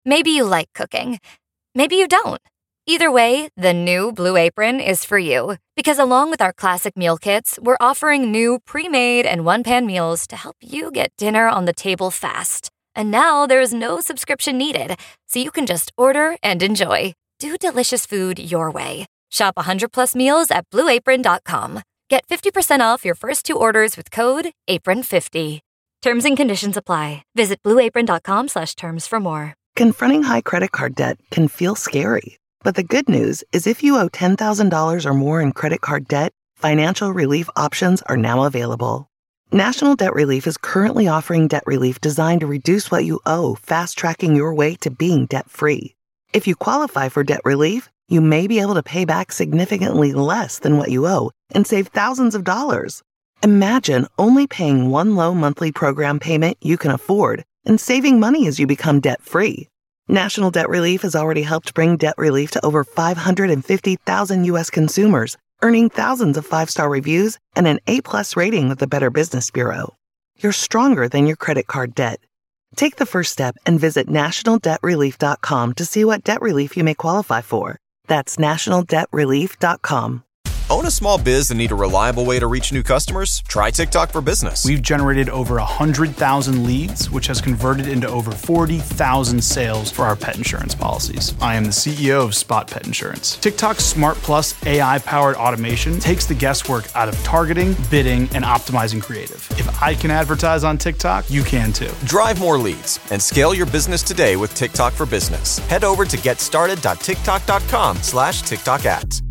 Maybe you like cooking. Maybe you don't. Either way, the new Blue Apron is for you. Because along with our classic meal kits, we're offering new pre-made and one-pan meals to help you get dinner on the table fast. And now there's no subscription needed, so you can just order and enjoy. Do delicious food your way. Shop 100+ meals at BlueApron.com. Get 50% off your first 2 orders with code APRON50. Terms and conditions apply. Visit BlueApron.com/terms for more. Confronting high credit card debt can feel scary. But the good news is if you owe $10,000 or more in credit card debt, financial relief options are now available. National Debt Relief is currently offering debt relief designed to reduce what you owe, fast-tracking your way to being debt-free. If you qualify for debt relief, you may be able to pay back significantly less than what you owe and save thousands of dollars. Imagine only paying one low monthly program payment you can afford and saving money as you become debt-free. National Debt Relief has already helped bring debt relief to over 550,000 U.S. consumers, earning thousands of 5-star reviews and an A+ rating with the Better Business Bureau. You're stronger than your credit card debt. Take the first step and visit nationaldebtrelief.com to see what debt relief you may qualify for. That's nationaldebtrelief.com. Own a small biz and need a reliable way to reach new customers? Try TikTok for Business. We've generated over 100,000 leads, which has converted into over 40,000 sales for our pet insurance policies. I am the CEO of Spot Pet Insurance. TikTok's Smart Plus AI-powered automation takes the guesswork out of targeting, bidding, and optimizing creative. If I can advertise on TikTok, you can too. Drive more leads and scale your business today with TikTok for Business. Head over to getstarted.tiktok.com/TikTok ads.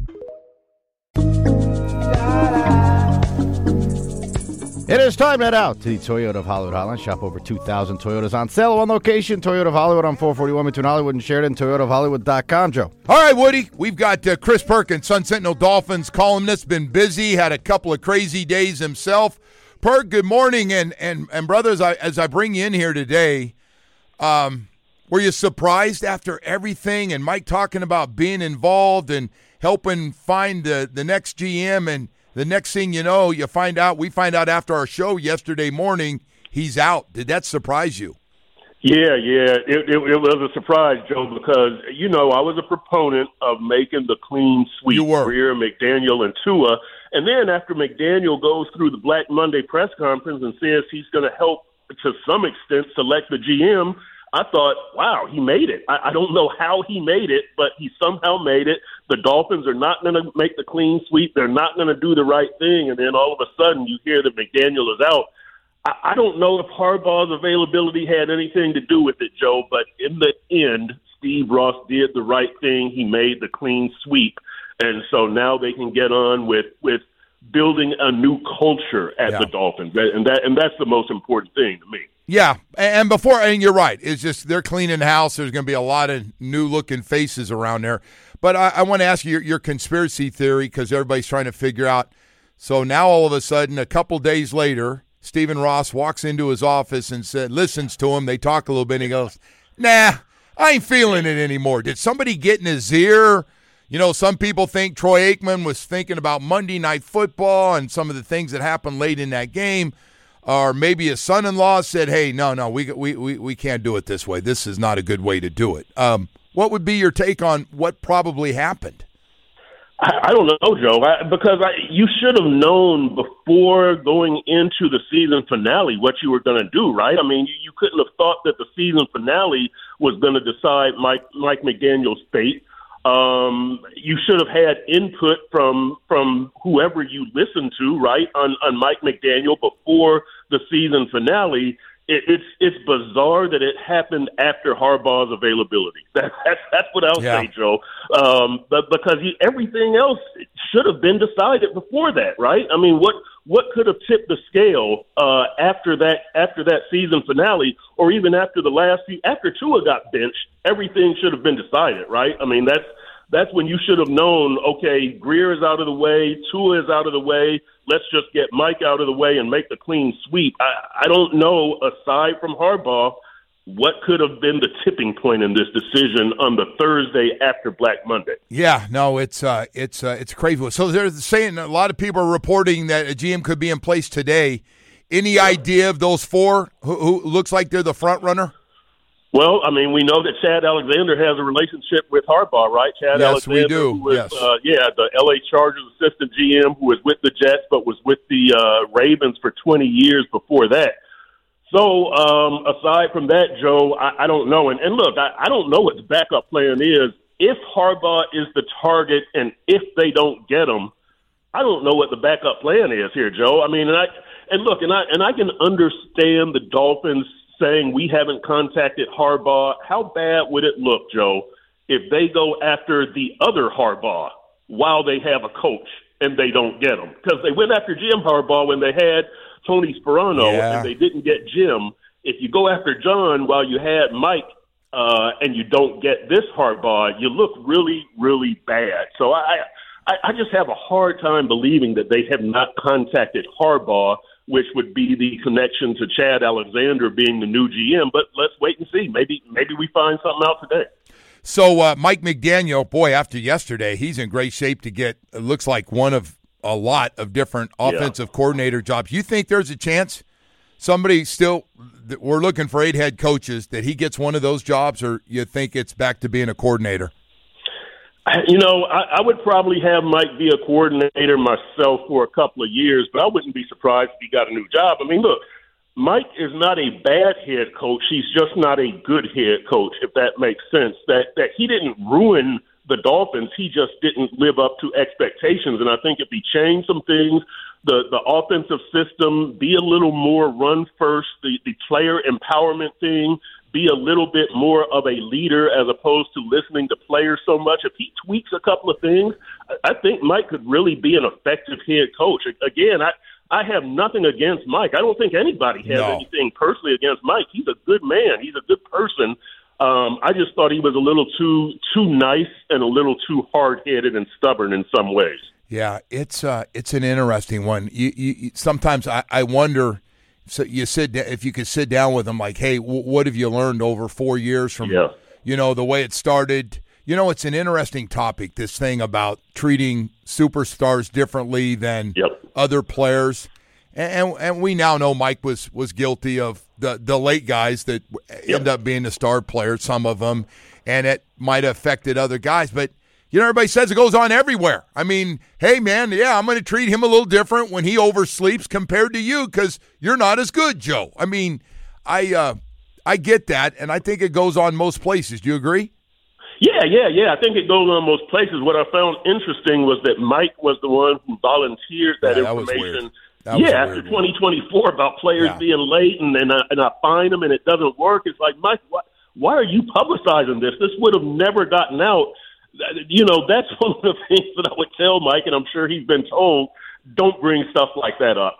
It is time to head out to the Toyota of Hollywood Hotline. Shop over 2,000 Toyotas on sale. One location, Toyota of Hollywood on 441 between Hollywood and Sheridan. ToyotaofHollywood.com, Joe. All right, Woody. We've got Chris Perkins, Sun Sentinel Dolphins columnist. Been busy. Had a couple of crazy days himself. Perk, good morning. And brothers, as I bring you in here today, were you surprised after everything and Mike talking about being involved and helping find the next GM, and the next thing you know, we find out after our show yesterday morning, he's out. Did that surprise you? Yeah. It was a surprise, Joe, because, I was a proponent of making the clean sweep. You were. Greer, McDaniel, and Tua. And then after McDaniel goes through the Black Monday press conference and says he's going to help, to some extent, select the GM, I thought, wow, he made it. I don't know how he made it, but he somehow made it. The Dolphins are not going to make the clean sweep. They're not going to do the right thing. And then all of a sudden you hear that McDaniel is out. I don't know if Harbaugh's availability had anything to do with it, Joe, but in the end, Steve Ross did the right thing. He made the clean sweep. And so now they can get on with building a new culture at the Dolphins. And that's the most important thing to me. Yeah, and you're right. It's just they're cleaning house. There's going to be a lot of new-looking faces around there. But I want to ask you your conspiracy theory, because everybody's trying to figure out. So now all of a sudden, a couple days later, Stephen Ross walks into his office and listens to him. They talk a little bit, and he goes, nah, I ain't feeling it anymore. Did somebody get in his ear? Some people think Troy Aikman was thinking about Monday Night Football and some of the things that happened late in that game. Or maybe his son-in-law said, hey, no, we can't do it this way. This is not a good way to do it. What would be your take on what probably happened? I don't know, Joe, because you should have known before going into the season finale what you were going to do, right? I mean, you couldn't have thought that the season finale was going to decide Mike McDaniel's fate. You should have had input from whoever you listened to, right, on Mike McDaniel before the season finale. It's bizarre that it happened after Harbaugh's availability. That's what I'll say, Joe. But because everything else should have been decided before that, right? I mean, what could have tipped the scale after that season finale, or even after after Tua got benched? Everything should have been decided, right? I mean, that's when you should have known, okay, Greer is out of the way, Tua is out of the way, let's just get Mike out of the way and make the clean sweep. I don't know, aside from Harbaugh, what could have been the tipping point in this decision on the Thursday after Black Monday. Yeah, no, it's crazy. So they're saying, a lot of people are reporting that a GM could be in place today. Any idea of those four who looks like they're the front runner? Well, I mean, we know that Chad Alexander has a relationship with Harbaugh, right? Chad Yes, Alexander, we do. Who was, Yes. The L.A. Chargers assistant GM who was with the Jets but was with the Ravens for 20 years before that. So aside from that, Joe, I don't know. And look, I don't know what the backup plan is. If Harbaugh is the target and if they don't get him, I don't know what the backup plan is here, Joe. I mean, and I can understand the Dolphins saying we haven't contacted Harbaugh. How bad would it look, Joe, if they go after the other Harbaugh while they have a coach and they don't get him? Because they went after Jim Harbaugh when they had Tony Sperano and they didn't get Jim. If you go after John while you had Mike and you don't get this Harbaugh, you look really, really bad. So I just have a hard time believing that they have not contacted Harbaugh, which would be the connection to Chad Alexander being the new GM. But let's wait and see. Maybe we find something out today. So Mike McDaniel, boy, after yesterday, he's in great shape to get, it looks like, one of a lot of different offensive coordinator jobs. You think there's a chance somebody still, we're looking for 8 head coaches, that he gets one of those jobs, or you think it's back to being a coordinator? You know, I would probably have Mike be a coordinator myself for a couple of years, but I wouldn't be surprised if he got a new job. I mean, look, Mike is not a bad head coach. He's just not a good head coach, if that makes sense. That he didn't ruin the Dolphins. He just didn't live up to expectations. And I think if he changed some things, the offensive system, be a little more run first, the player empowerment thing, be a little bit more of a leader as opposed to listening to players so much. If he tweaks a couple of things, I think Mike could really be an effective head coach. Again, I have nothing against Mike. I don't think anybody has anything personally against Mike. He's a good man. He's a good person. I just thought he was a little too nice and a little too hard-headed and stubborn in some ways. Yeah, it's an interesting one. You sometimes I wonder. So if you could sit down with them, like, hey, what have you learned over 4 years from, the way it started? It's an interesting topic, this thing about treating superstars differently than other players. And we now know Mike was guilty of the late guys that end up being the star players, some of them, and it might have affected other guys. But everybody says it goes on everywhere. I mean, hey, man, I'm going to treat him a little different when he oversleeps compared to you because you're not as good, Joe. I mean, I get that, and I think it goes on most places. Do you agree? Yeah. I think it goes on most places. What I found interesting was that Mike was the one who volunteered that information. After 2024 about players being late, and I find them and it doesn't work. It's like, Mike, why are you publicizing this? This would have never gotten out. That's one of the things that I would tell Mike, and I'm sure he's been told, don't bring stuff like that up.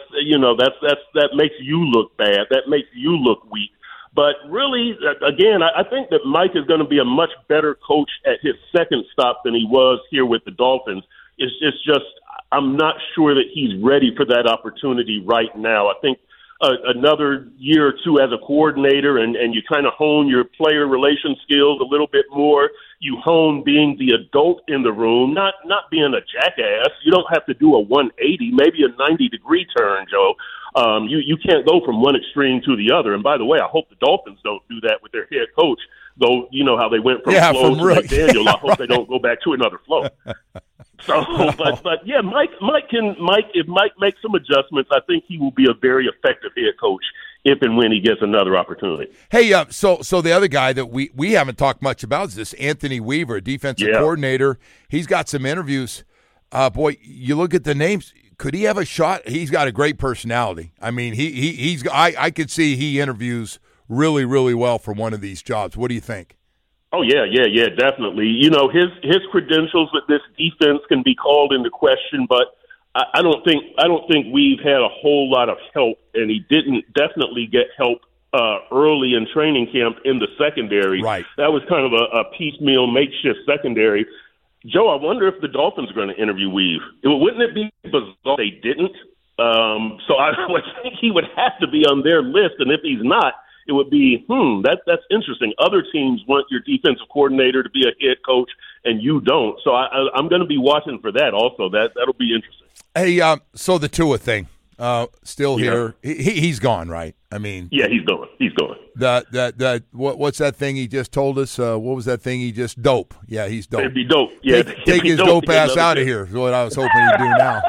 That makes you look bad. That makes you look weak. But really, again, I think that Mike is going to be a much better coach at his second stop than he was here with the Dolphins. It's just I'm not sure that he's ready for that opportunity right now. I think another year or two as a coordinator and you kind of hone your player relation skills a little bit more. You hone being the adult in the room, not being a jackass. You don't have to do a 180, maybe a 90-degree turn, Joe. You can't go from one extreme to the other. And by the way, I hope the Dolphins don't do that with their head coach, though you know how they went from Flo to McDaniel. I hope they don't go back to another Flo. So, but yeah, if Mike makes some adjustments, I think he will be a very effective head coach if and when he gets another opportunity. Hey, so the other guy that we haven't talked much about is this Anthony Weaver, defensive coordinator. He's got some interviews. Boy, you look at the names. Could he have a shot? He's got a great personality. I mean, I could see he interviews really, really well for one of these jobs. What do you think? Oh, yeah, definitely. His credentials with this defense can be called into question, but I don't think we've had a whole lot of help, and he didn't definitely get help early in training camp in the secondary. Right. That was kind of a piecemeal makeshift secondary. Joe, I wonder if the Dolphins are going to interview Weave. Wouldn't it be bizarre if they didn't? So I would think he would have to be on their list, and if he's not, it would be, that's interesting. Other teams want your defensive coordinator to be a head coach, and you don't. So I'm going to be watching for that also. That'll be interesting. Hey, so the Tua thing. still here. He's gone, right? I mean, yeah, he's going. He's going. What's that thing he just told us? What was that thing he just dope? Yeah, he's dope. It'd be dope. Yeah, take his dope ass out of here. Is what I was hoping he'd do now.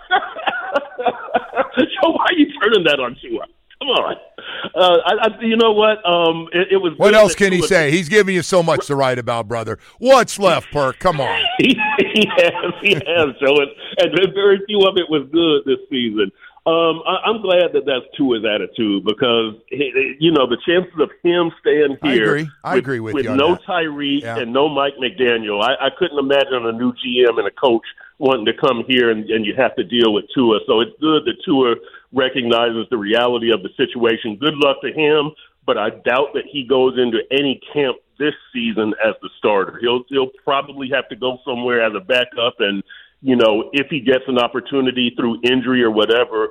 So why are you turning that on Tua? Come on. You know what? It was. What else can he say? He's giving you so much to write about, brother. What's left, Perk? Come on. He has, Joe, and very few of it was good this season. I'm glad that that's Tua's attitude because the chances of him staying here. I agree with you on no that. Tyreek and no Mike McDaniel. I couldn't imagine a new GM and a coach wanting to come here and you have to deal with Tua. So it's good that Tua recognizes the reality of the situation. Good luck to him, but I doubt that he goes into any camp this season as the starter. He'll probably have to go somewhere as a backup, and if he gets an opportunity through injury or whatever,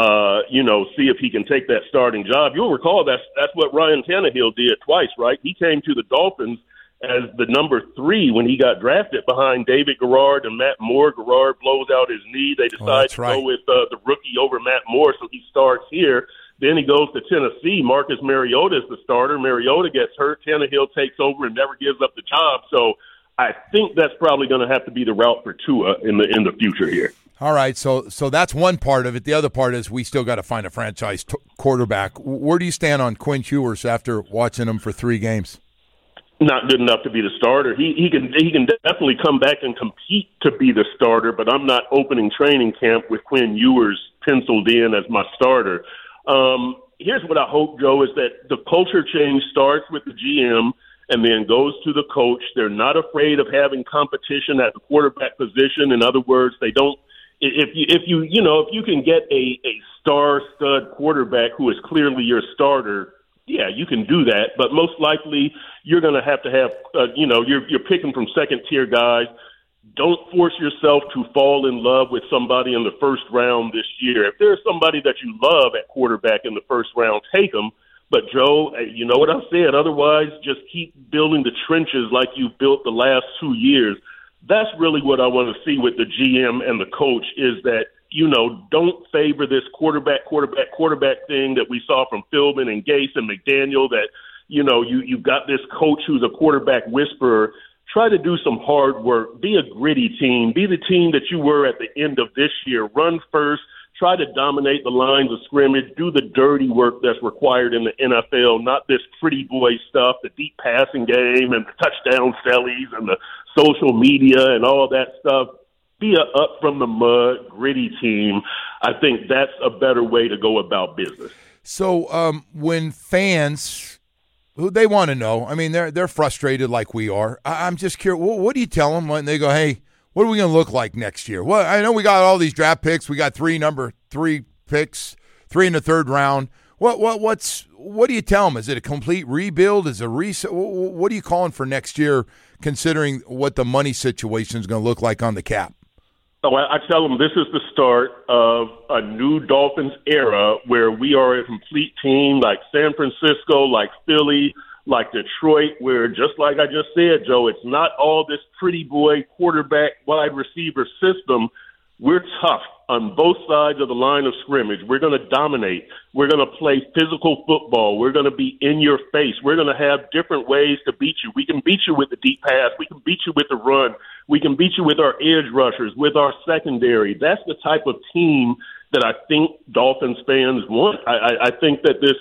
see if he can take that starting job. You'll recall that's what Ryan Tannehill did twice, right? He came to the Dolphins as the number 3 when he got drafted behind David Garrard and Matt Moore. Garrard blows out his knee. They decide to go with the rookie over Matt Moore, so he starts here. Then he goes to Tennessee. Marcus Mariota is the starter. Mariota gets hurt. Tannehill takes over and never gives up the job. So I think that's probably going to have to be the route for Tua in the future here. All right, so that's one part of it. The other part is we still got to find a franchise quarterback. Where do you stand on Quinn Ewers after watching him for 3 games? Not good enough to be the starter. He can definitely come back and compete to be the starter, but I'm not opening training camp with Quinn Ewers penciled in as my starter. Here's what I hope, Joe, is that the culture change starts with the GM and then goes to the coach. They're not afraid of having competition at the quarterback position. In other words, they don't. If you can get a star stud quarterback who is clearly your starter, yeah, you can do that. But most likely, you're going to have you're picking from second tier guys. Don't force yourself to fall in love with somebody in the first round this year. If there's somebody that you love at quarterback in the first round, take them. But, Joe, you know what I've said. Otherwise, just keep building the trenches like you've built the last 2 years. That's really what I want to see with the GM and the coach is that, don't favor this quarterback thing that we saw from Philbin and Gase and McDaniel that, you've got this coach who's a quarterback whisperer. Try to do some hard work. Be a gritty team. Be the team that you were at the end of this year. Run first. Try to dominate the lines of scrimmage. Do the dirty work that's required in the NFL, not this pretty boy stuff, the deep passing game and the touchdown sellies and the social media and all that stuff. Be a up-from-the-mud, gritty team. I think that's a better way to go about business. So when fans, who they want to know, I mean, they're frustrated like we are. I'm just curious, what do you tell them when they go, hey, what are we going to look like next year? Well, I know we got all these draft picks. We got 3 number 3 picks, 3 in the 3rd round. What do you tell them? Is it a complete rebuild? Is it a reset? What are you calling for next year, considering what the money situation is going to look like on the cap? So I tell them this is the start of a new Dolphins era where we are a complete team like San Francisco, like Philly, like Detroit, where just like I just said, Joe, it's not all this pretty boy quarterback wide receiver system. We're tough on both sides of the line of scrimmage. We're going to dominate. We're going to play physical football. We're going to be in your face. We're going to have different ways to beat you. We can beat you with the deep pass. We can beat you with the run. We can beat you with our edge rushers, with our secondary. That's the type of team that I think Dolphins fans want. I think that this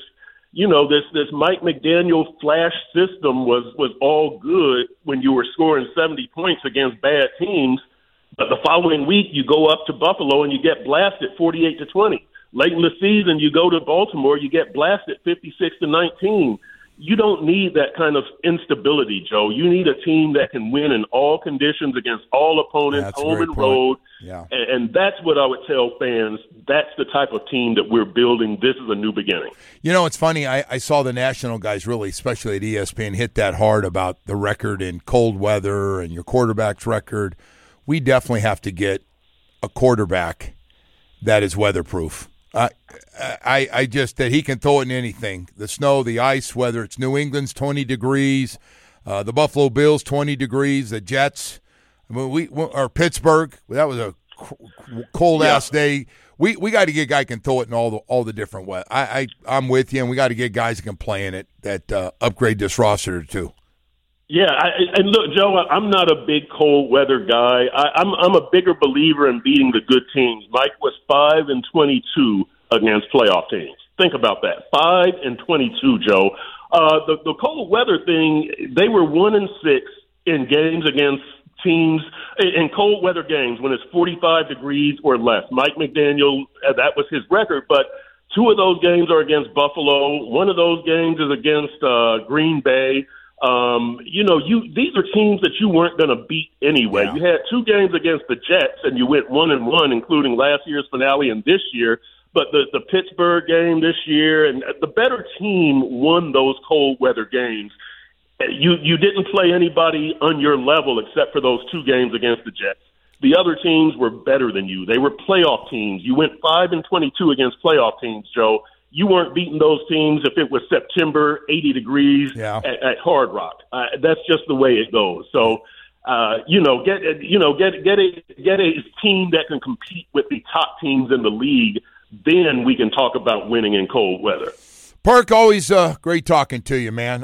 Mike McDaniel flash system was all good when you were scoring 70 points against bad teams. But the following week, you go up to Buffalo and you get blasted 48-20. Late in the season, you go to Baltimore, you get blasted 56-19. You don't need that kind of instability, Joe. You need a team that can win in all conditions against all opponents, home and road. Yeah. And that's what I would tell fans. That's the type of team that we're building. This is a new beginning. It's funny. I saw the national guys really, especially at ESPN, hit that hard about the record in cold weather and your quarterback's record. We definitely have to get a quarterback that is weatherproof. I just that he can throw it in anything. The snow, the ice, whether it's New England's 20 degrees, the Buffalo Bills 20 degrees, the Jets, or Pittsburgh. That was a cold ass day. We got to get a guy who can throw it in all the different ways. I'm with you, and we got to get guys that can play in it that upgrade this roster too. Yeah, and look, Joe, I'm not a big cold weather guy. I'm a bigger believer in beating the good teams. Mike was 5-22 against playoff teams. Think about that, 5-22, Joe. The cold weather thing, they were 1-6 in games against teams in cold weather games when it's 45 degrees or less. Mike McDaniel, that was his record, but 2 of those games are against Buffalo. 1 of those games is against Green Bay. These are teams that you weren't going to beat anyway. Yeah. You had 2 games against the Jets, and you went 1-1, including last year's finale and this year. But the Pittsburgh game this year, and the better team won those cold weather games. You didn't play anybody on your level except for those 2 games against the Jets. The other teams were better than you. They were playoff teams. You went 5-22 against playoff teams, Joe. You weren't beating those teams if it was September, 80 degrees at Hard Rock. That's just the way it goes. So, get a team that can compete with the top teams in the league. Then we can talk about winning in cold weather. Perk, always great talking to you, man.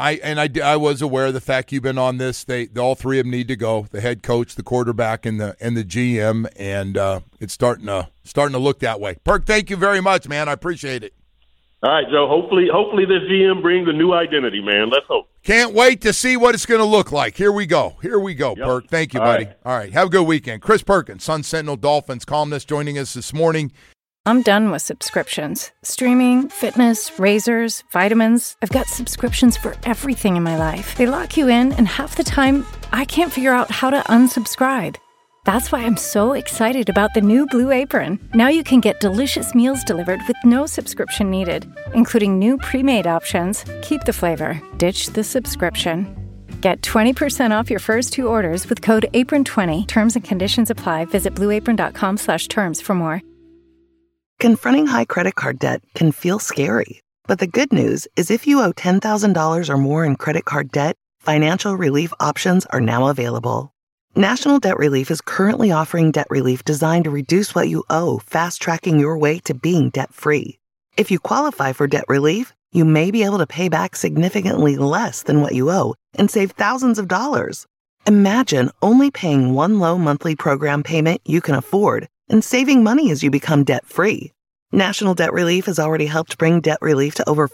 I was aware of the fact you've been on this. All 3 of them need to go: the head coach, the quarterback, and the GM. And it's starting to look that way. Perk, thank you very much, man. I appreciate it. All right, Joe. Hopefully this GM brings a new identity, man. Let's hope. Can't wait to see what it's going to look like. Here we go, yep. Perk. Thank you, buddy. All right, have a good weekend. Chris Perkins, Sun Sentinel Dolphins columnist, joining us this morning. I'm done with subscriptions. Streaming, fitness, razors, vitamins. I've got subscriptions for everything in my life. They lock you in, and half the time, I can't figure out how to unsubscribe. That's why I'm so excited about the new Blue Apron. Now you can get delicious meals delivered with no subscription needed, including new pre-made options. Keep the flavor, ditch the subscription. Get 20% off your first 2 orders with code APRON20. Terms and conditions apply. Visit blueapron.com/terms for more. Confronting high credit card debt can feel scary, but the good news is if you owe $10,000 or more in credit card debt, financial relief options are now available. National Debt Relief is currently offering debt relief designed to reduce what you owe, fast-tracking your way to being debt-free. If you qualify for debt relief, you may be able to pay back significantly less than what you owe and save thousands of dollars. Imagine only paying one low monthly program payment you can afford and saving money as you become debt-free. National Debt Relief has already helped bring debt relief to over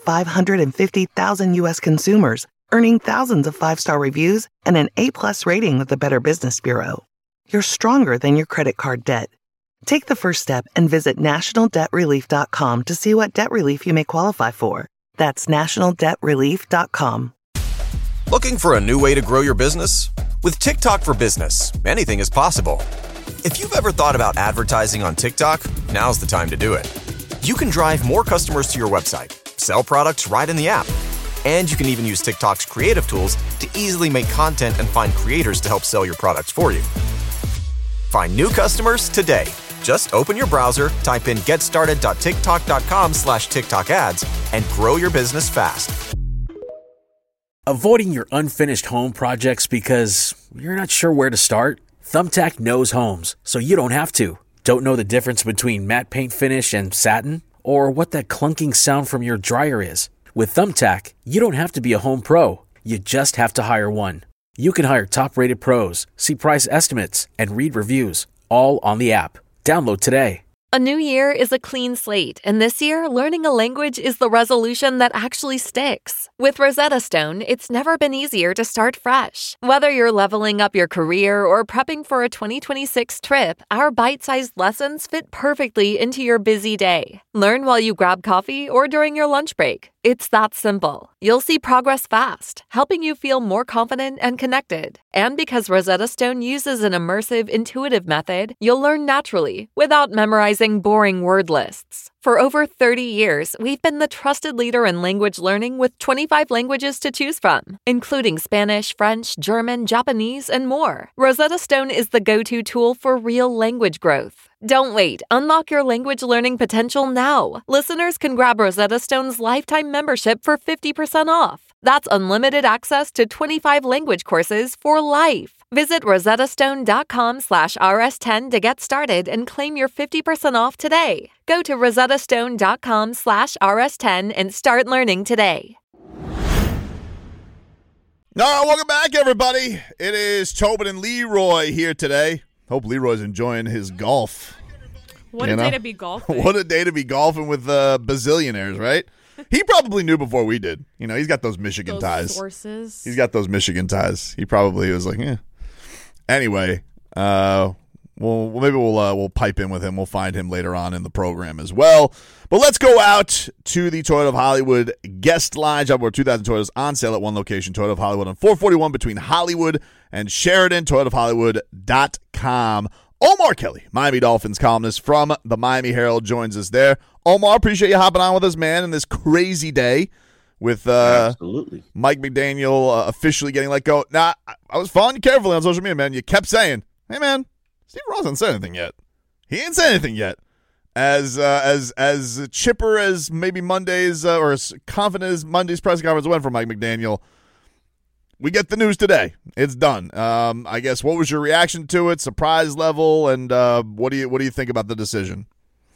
550,000 U.S. consumers, earning thousands of 5-star reviews and an A+ rating with the Better Business Bureau. You're stronger than your credit card debt. Take the first step and visit nationaldebtrelief.com to see what debt relief you may qualify for. That's nationaldebtrelief.com. Looking for a new way to grow your business? With TikTok for Business, anything is possible. If you've ever thought about advertising on TikTok, now's the time to do it. You can drive more customers to your website, sell products right in the app, and you can even use TikTok's creative tools to easily make content and find creators to help sell your products for you. Find new customers today. Just open your browser, type in getstarted.tiktok.com/TikTok ads, and grow your business fast. Avoiding your unfinished home projects because you're not sure where to start? Thumbtack knows homes, so you don't have to. Don't know the difference between matte paint finish and satin? Or what that clunking sound from your dryer is? With Thumbtack, you don't have to be a home pro. You just have to hire one. You can hire top-rated pros, see price estimates, and read reviews, all on the app. Download today. A new year is a clean slate, and this year, learning a language is the resolution that actually sticks. With Rosetta Stone, it's never been easier to start fresh. Whether you're leveling up your career or prepping for a 2026 trip, our bite-sized lessons fit perfectly into your busy day. Learn while you grab coffee or during your lunch break. It's that simple. You'll see progress fast, helping you feel more confident and connected. And because Rosetta Stone uses an immersive, intuitive method, you'll learn naturally without memorizing boring word lists. For over 30 years, we've been the trusted leader in language learning with 25 languages to choose from, including Spanish, French, German, Japanese, and more. Rosetta Stone is the go-to tool for real language growth. Don't wait. Unlock your language learning potential now. Listeners can grab Rosetta Stone's lifetime membership for 50% off. That's unlimited access to 25 language courses for life. Visit rosettastone.com/rs10 to get started and claim your 50% off today. Go to rosettastone.com/rs10 and start learning today. All right, welcome back, everybody. It is Tobin and Leroy here today. Hope Leroy's enjoying his golf. What a day to be golfing. What a day to be golfing with bazillionaires, right? He probably knew before we did. You know, he's got those Michigan ties. Sources. He's got those Michigan ties. He probably was like, eh. Anyway, we'll pipe in with him. We'll find him later on in the program as well. But let's go out to the Toyota of Hollywood guest line. Job board 2,000 Toyotas on sale at one location, Toyota of Hollywood on 441 between Hollywood and Sheridan, ToyotaofHollywood.com. Omar Kelly, Miami Dolphins columnist from the Miami Herald, joins us there. Omar, appreciate you hopping on with us, man, in this crazy day with absolutely Mike McDaniel officially getting let go. Now, I was following you carefully on social media, man. You kept saying, hey, man, Steve Ross hasn't said anything yet. He ain't said anything yet. As chipper as maybe Monday's or as confident as Monday's press conference went for Mike McDaniel, we get the news today. It's done. I guess, what was your reaction to it? Surprise level, and what do you think about the decision?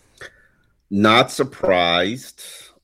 Not surprised.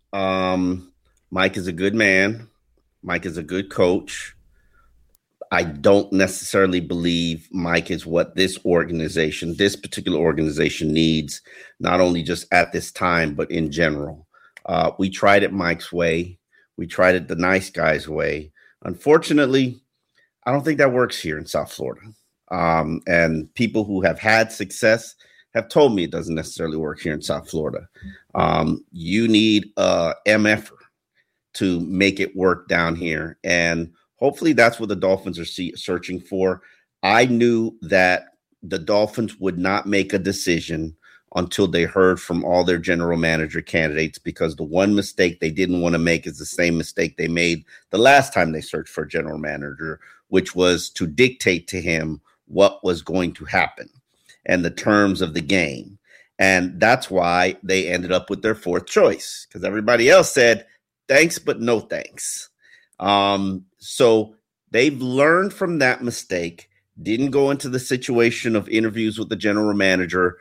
Mike is a good man. Mike is a good coach. I don't necessarily believe Mike is what this particular organization needs, not only just at this time, but in general. We tried it Mike's way. We tried it the nice guy's way. Unfortunately, I don't think that works here in South Florida. And people who have had success have told me it doesn't necessarily work here in South Florida. You need a MFer to make it work down here. And hopefully that's what the Dolphins are searching for. I knew that the Dolphins would not make a decision until they heard from all their general manager candidates, because the one mistake they didn't want to make is the same mistake they made the last time they searched for a general manager, which was to dictate to him what was going to happen and the terms of the game. And that's why they ended up with their fourth choice, because everybody else said, thanks, but no thanks. So they've learned from that mistake, didn't go into the situation of interviews with the general manager,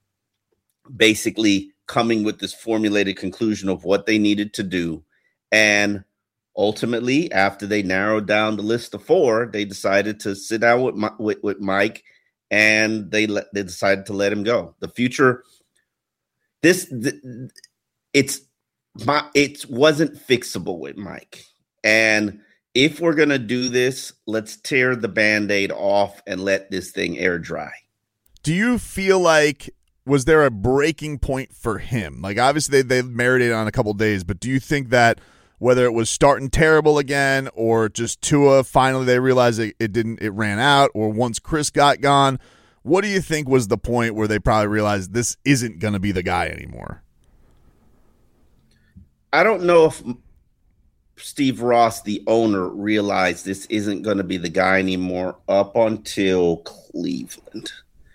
basically coming with this formulated conclusion of what they needed to do. And ultimately, after they narrowed down the list of four, they decided to sit down with Mike, and they decided to let him go. The future, it wasn't fixable with Mike. And if we're going to do this, let's tear the Band-Aid off and let this thing air dry. Do you feel like, was there a breaking point for him? Like, obviously they marinated on a couple of days, but do you think that whether it was starting terrible again or just Tua, finally they realized it ran out, or once Chris got gone, what do you think was the point where they probably realized this isn't going to be the guy anymore? I don't know if Steve Ross, the owner, realized this isn't going to be the guy anymore up until Cleveland.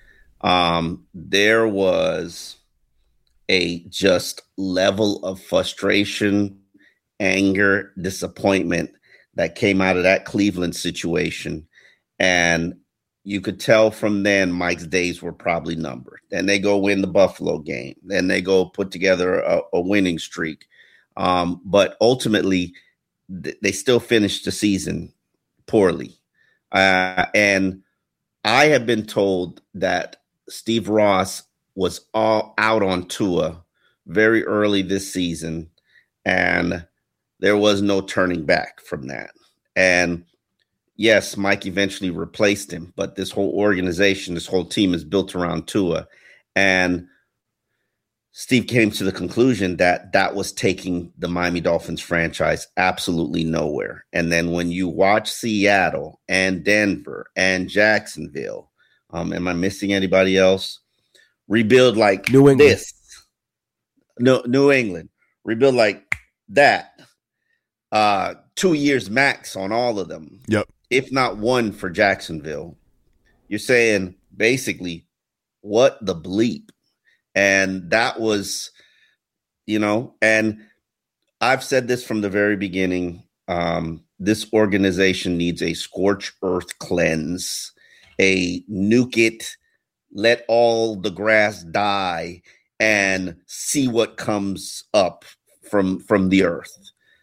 There was a just level of frustration, anger, disappointment that came out of that Cleveland situation. And you could tell from then Mike's days were probably numbered. Then they go win the Buffalo game. Then they go put together a winning streak. But ultimately, they still finished the season poorly. And I have been told that Steve Ross was all out on Tua very early this season, and there was no turning back from that. And yes, Mike eventually replaced him, but this whole organization, this whole team is built around Tua. And Steve came to the conclusion that that was taking the Miami Dolphins franchise absolutely nowhere. And then when you watch Seattle and Denver and Jacksonville, am I missing anybody else? Rebuild like New England. This. No, New England. Rebuild like that. 2 years max on all of them. Yep. If not one for Jacksonville. You're saying basically, what the bleep? And that was, and I've said this from the very beginning. This organization needs a scorched earth cleanse. a nuke it, let all the grass die, and see what comes up from the earth.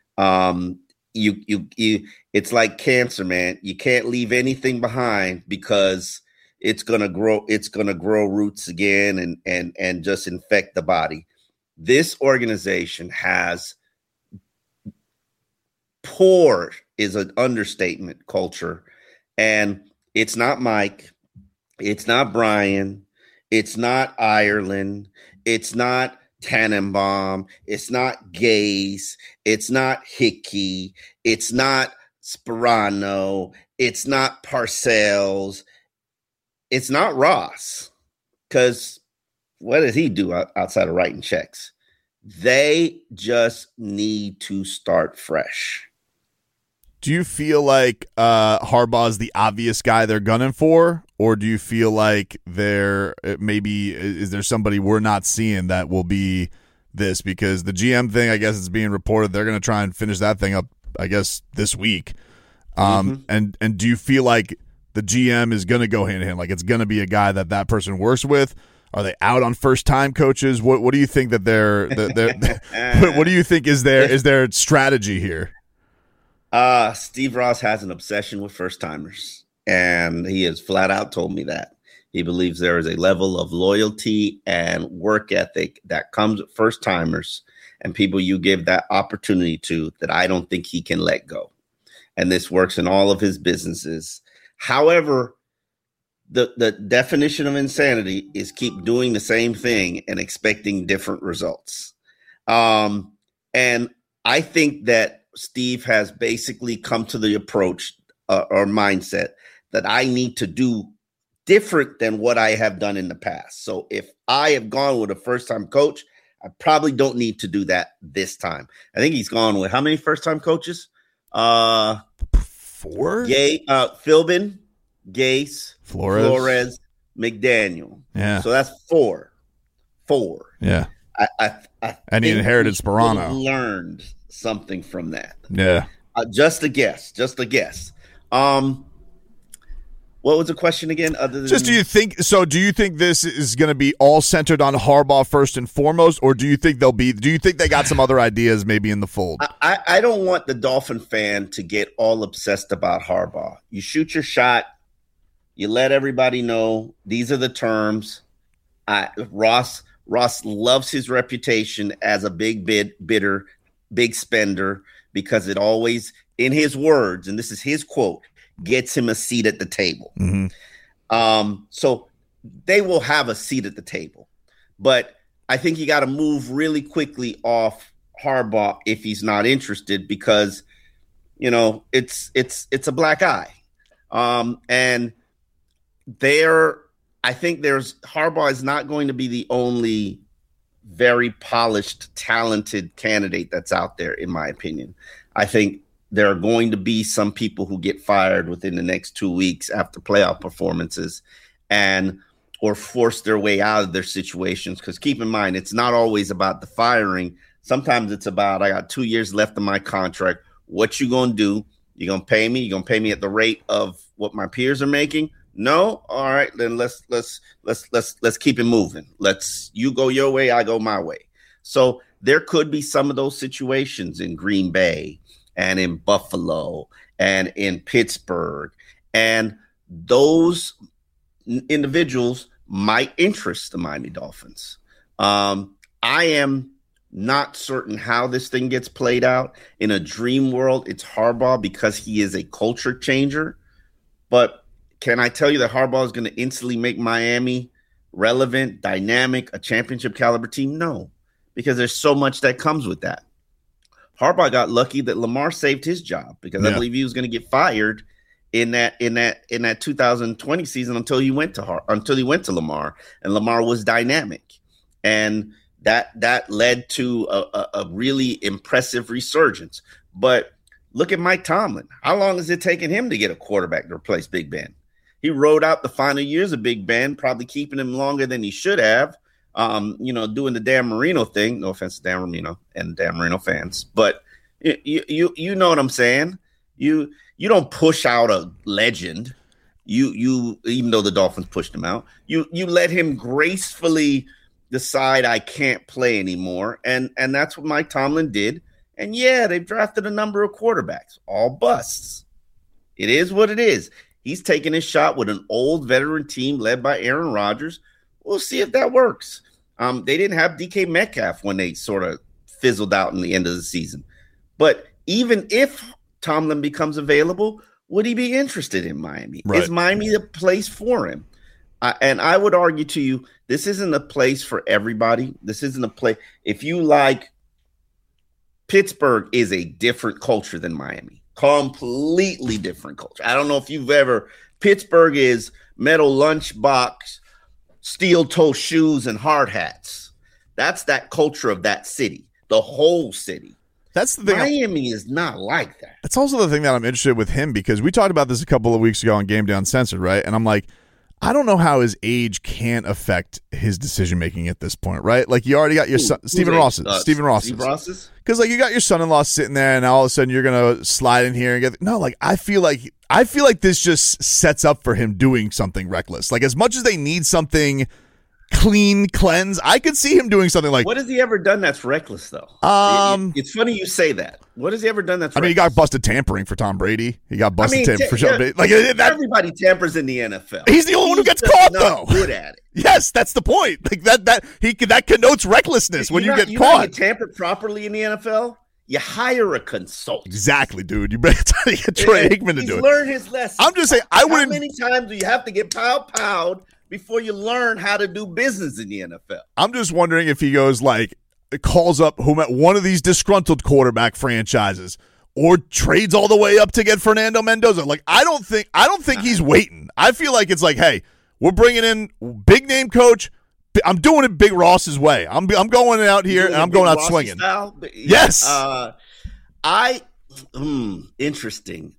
It's like cancer, man. You can't leave anything behind because it's gonna grow roots again and just infect the body. This organization has poor is an understatement culture, and it's not Mike, it's not Brian, it's not Ireland, it's not Tannenbaum, it's not Gase, it's not Hickey, it's not Sperano, it's not Parcells, it's not Ross, because what does he do outside of writing checks? They just need to start fresh. Do you feel like Harbaugh is the obvious guy they're gunning for, or do you feel like is there somebody we're not seeing that will be this? Because the GM thing, I guess it's being reported they're going to try and finish that thing up, I guess, this week. And do you feel like the GM is going to go hand in hand? Like it's going to be a guy that person works with? Are they out on first-time coaches? What do you think that they're what do you think is their strategy here? Steve Ross has an obsession with first-timers, and he has flat out told me that. He believes there is a level of loyalty and work ethic that comes with first-timers and people you give that opportunity to that I don't think he can let go. And this works in all of his businesses. However, the definition of insanity is keep doing the same thing and expecting different results. And I think that Steve has basically come to the approach or mindset that I need to do different than what I have done in the past. So if I have gone with a first-time coach, I probably don't need to do that this time. I think he's gone with how many first-time coaches? 4? Philbin, Gase, Flores, McDaniel. Yeah. So that's 4. Yeah. And he inherited Sperano. Learned something from that. Yeah. Just a guess. What was the question again? Other than do you think this is going to be all centered on Harbaugh first and foremost, or do you think they got some other ideas maybe in the fold? I don't want the Dolphin fan to get all obsessed about Harbaugh. You shoot your shot. You let everybody know these are the terms. Ross loves his reputation as a big bidder, big spender, because it always, in his words, and this is his quote, gets him a seat at the table. Mm-hmm. So they will have a seat at the table. But I think you got to move really quickly off Harbaugh if he's not interested, because, it's a black eye. And I think Harbaugh is not going to be the only very polished, talented candidate that's out there, in my opinion. I think there are going to be some people who get fired within the next 2 weeks after playoff performances or force their way out of their situations. Because keep in mind, it's not always about the firing. Sometimes it's about, I got 2 years left of my contract. What you going to do? You going to pay me? You going to pay me at the rate of what my peers are making? No? All right, then let's keep it moving. You go your way, I go my way. So there could be some of those situations in Green Bay and in Buffalo and in Pittsburgh. And those individuals might interest the Miami Dolphins. I am not certain how this thing gets played out. In a dream world, it's Harbaugh because he is a culture changer. But can I tell you that Harbaugh is going to instantly make Miami relevant, dynamic, a championship caliber team? No, because there's so much that comes with that. Harbaugh got lucky that Lamar saved his job, because I believe he was going to get fired in that 2020 season until he went to Lamar, and Lamar was dynamic, and that led to a really impressive resurgence. But look at Mike Tomlin. How long has it taken him to get a quarterback to replace Big Ben? He rode out the final years of Big Ben, probably keeping him longer than he should have. Doing the Dan Marino thing. No offense to Dan Marino and Dan Marino fans, but you know what I'm saying. You don't push out a legend. You even though the Dolphins pushed him out, you let him gracefully decide I can't play anymore, and that's what Mike Tomlin did. And yeah, they've drafted a number of quarterbacks, all busts. It is what it is. He's taking his shot with an old veteran team led by Aaron Rodgers. We'll see if that works. They didn't have DK Metcalf when they sort of fizzled out in the end of the season. But even if Tomlin becomes available, would he be interested in Miami? Right. Is Miami the place for him? And I would argue to you, this isn't a place for everybody. This isn't a place. If you like, Pittsburgh is a different culture than Miami. Completely different culture. I don't know if you've ever, Pittsburgh is metal lunchbox, steel-toe shoes, and hard hats. That's that culture of that city, the whole city. That's the thing. Miami is not like that. That's also the thing that I'm interested with him, because we talked about this a couple of weeks ago on Game Day Uncensored, right? And I'm like, I don't know how his age can't affect his decision making at this point, right? Like, you already got your son, Stephen Ross's. Because like, you got your son-in-law sitting there, and all of a sudden you're gonna slide in here and get no. Like, I feel like this just sets up for him doing something reckless. Like, as much as they need something cleanse, I could see him doing something like. What has he ever done that's reckless, though? It's funny you say that. What has he ever done that's reckless? I mean, he got busted tampering for Tom Brady. He got busted tampering for Sean Brady. Like, everybody tampers in the NFL. He's the only one who gets caught, though. Good at it. Yes, that's the point. Like, that connotes recklessness when you get caught. You tamper properly in the NFL, you hire a consultant. Exactly, dude. You better get Troy Aikman to do it. He's learned his lesson. I'm just saying, I wouldn't. How many times do you have to get pow-powed before you learn how to do business in the NFL? I'm just wondering if he goes like, calls up one of these disgruntled quarterback franchises, or trades all the way up to get Fernando Mendoza. Like, I don't think he's waiting. I feel like it's like, hey, we're bringing in big name coach. I'm doing it Big Ross's way. I'm going out here and I'm going out swinging. Style? Yes. Interesting.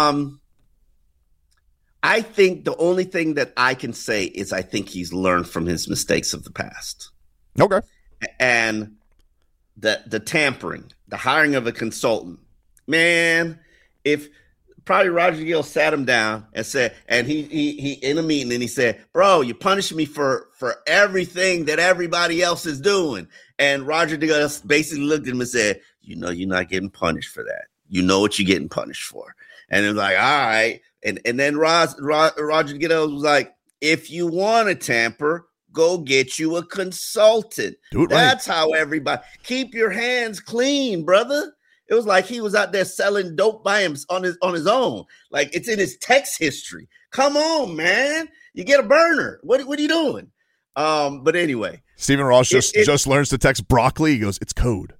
I think the only thing that I can say is I think he's learned from his mistakes of the past. Okay. And the tampering, the hiring of a consultant, man, if probably Roger Gill sat him down and said, and he in a meeting, and he said, bro, you're punishing me for everything that everybody else is doing. And Roger Gill basically looked at him and said, you know, you're not getting punished for that. You know what you're getting punished for. And it was like, all right. And then Roger Goodell was like, if you want to tamper, go get you a consultant. That's how everybody keep your hands clean, brother. It was like he was out there selling dope by him on his own. Like, it's in his text history. Come on, man. You get a burner. What are you doing? But anyway. Stephen Ross just learns to text broccoli. He goes, it's code.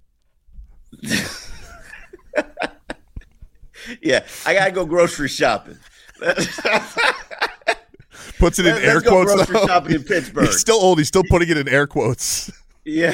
Yeah, I gotta go grocery shopping. Puts it in air quotes. Grocery shopping in Pittsburgh. He's still old. He's still putting it in air quotes. Yeah,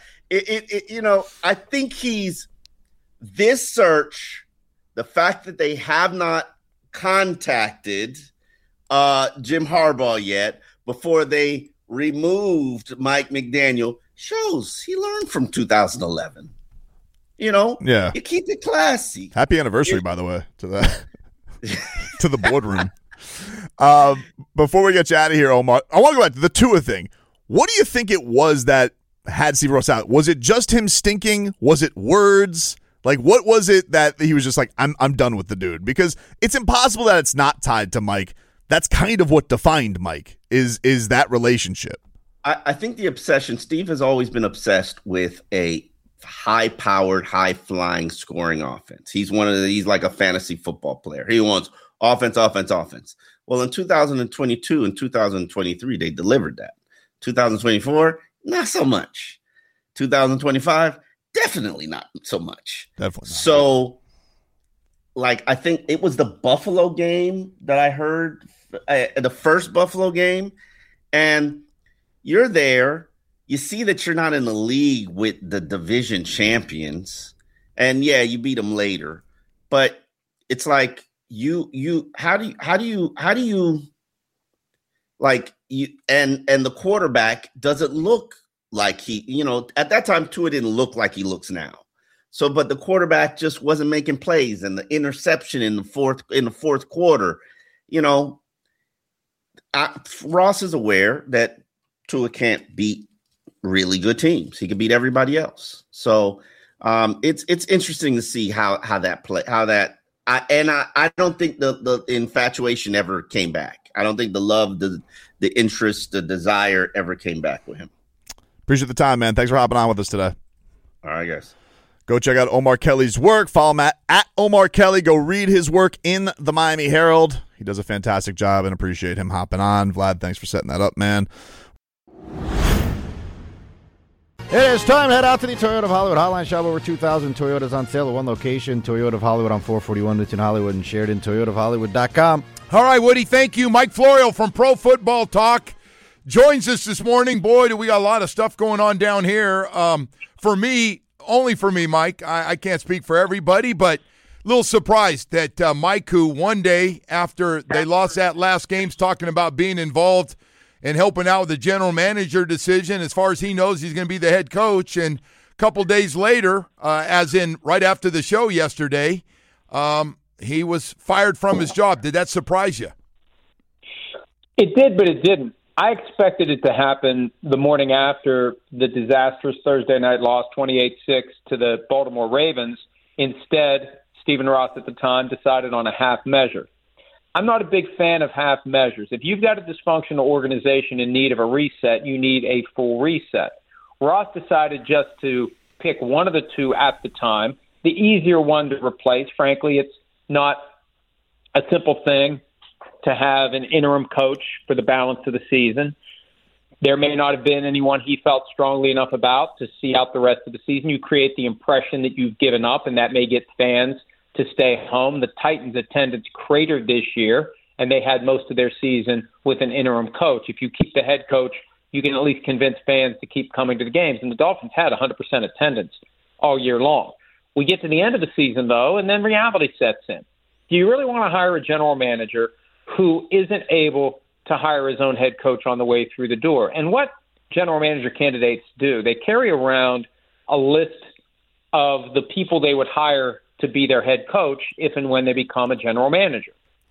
I think this search, the fact that they have not contacted Jim Harbaugh yet before they removed Mike McDaniel, shows he learned from 2011. Yeah. You keep it classy. Happy anniversary, by the way, to that, to the boardroom. Before we get you out of here, Omar, I want to go back to the Tua thing. What do you think it was that had Steve Ross out? Was it just him stinking? Was it words? Like, what was it that he was just like, I'm done with the dude? Because it's impossible that it's not tied to Mike. That's kind of what defined Mike, is that relationship. I think the obsession, Steve has always been obsessed with a high-powered, high-flying scoring offense. He's like a fantasy football player. He wants offense. Well, in 2022 and 2023, they delivered that. 2024, not so much. 2025, definitely not so much. Definitely not. So, like, I think it was the Buffalo game that I heard, the first Buffalo game, and you're there. You see that you're not in the league with the division champions, and yeah, you beat them later. But it's like how do you like you and the quarterback doesn't look like he, at that time Tua didn't look like he looks now. So, but the quarterback just wasn't making plays, and the interception in the fourth quarter, Ross is aware that Tua can't beat really good teams. He can beat everybody else. So it's interesting to see how that play, I don't think the infatuation ever came back. I don't think the love, the interest, the desire ever came back with him. Appreciate the time, man. Thanks for hopping on with us today. All right, guys. Go check out Omar Kelly's work. Follow him at Omar Kelly. Go read his work in the Miami Herald. He does a fantastic job and appreciate him hopping on. Vlad, thanks for setting that up, man. It is time to head out to the Toyota of Hollywood Hotline. Shop over 2,000 Toyotas on sale at one location. Toyota of Hollywood on 441 Newton Hollywood and Sheridan. ToyotaofHollywood.com. All right, Woody, thank you. Mike Florio from Pro Football Talk joins us this morning. Boy, do we got a lot of stuff going on down here. For me, only for me, Mike. I can't speak for everybody, but a little surprised that Mike, who one day after they lost that last game's talking about being involved and helping out with the general manager decision. As far as he knows, he's going to be the head coach. And a couple days later, as in right after the show yesterday, he was fired from his job. Did that surprise you? It did, but it didn't. I expected it to happen the morning after the disastrous Thursday night loss 28-6 to the Baltimore Ravens. Instead, Stephen Ross at the time decided on a half measure. I'm not a big fan of half measures. If you've got a dysfunctional organization in need of a reset, you need a full reset. Ross decided just to pick one of the two at the time, the easier one to replace. Frankly, it's not a simple thing to have an interim coach for the balance of the season. There may not have been anyone he felt strongly enough about to see out the rest of the season. You create the impression that you've given up, and that may get fans to stay home. The Titans' attendance cratered this year, and they had most of their season with an interim coach. If you keep the head coach, you can at least convince fans to keep coming to the games. And the Dolphins had 100% attendance all year long. We get to the end of the season, though, and then reality sets in. Do you really want to hire a general manager who isn't able to hire his own head coach on the way through the door? And what general manager candidates do, they carry around a list of the people they would hire to be their head coach if and when they become a general manager.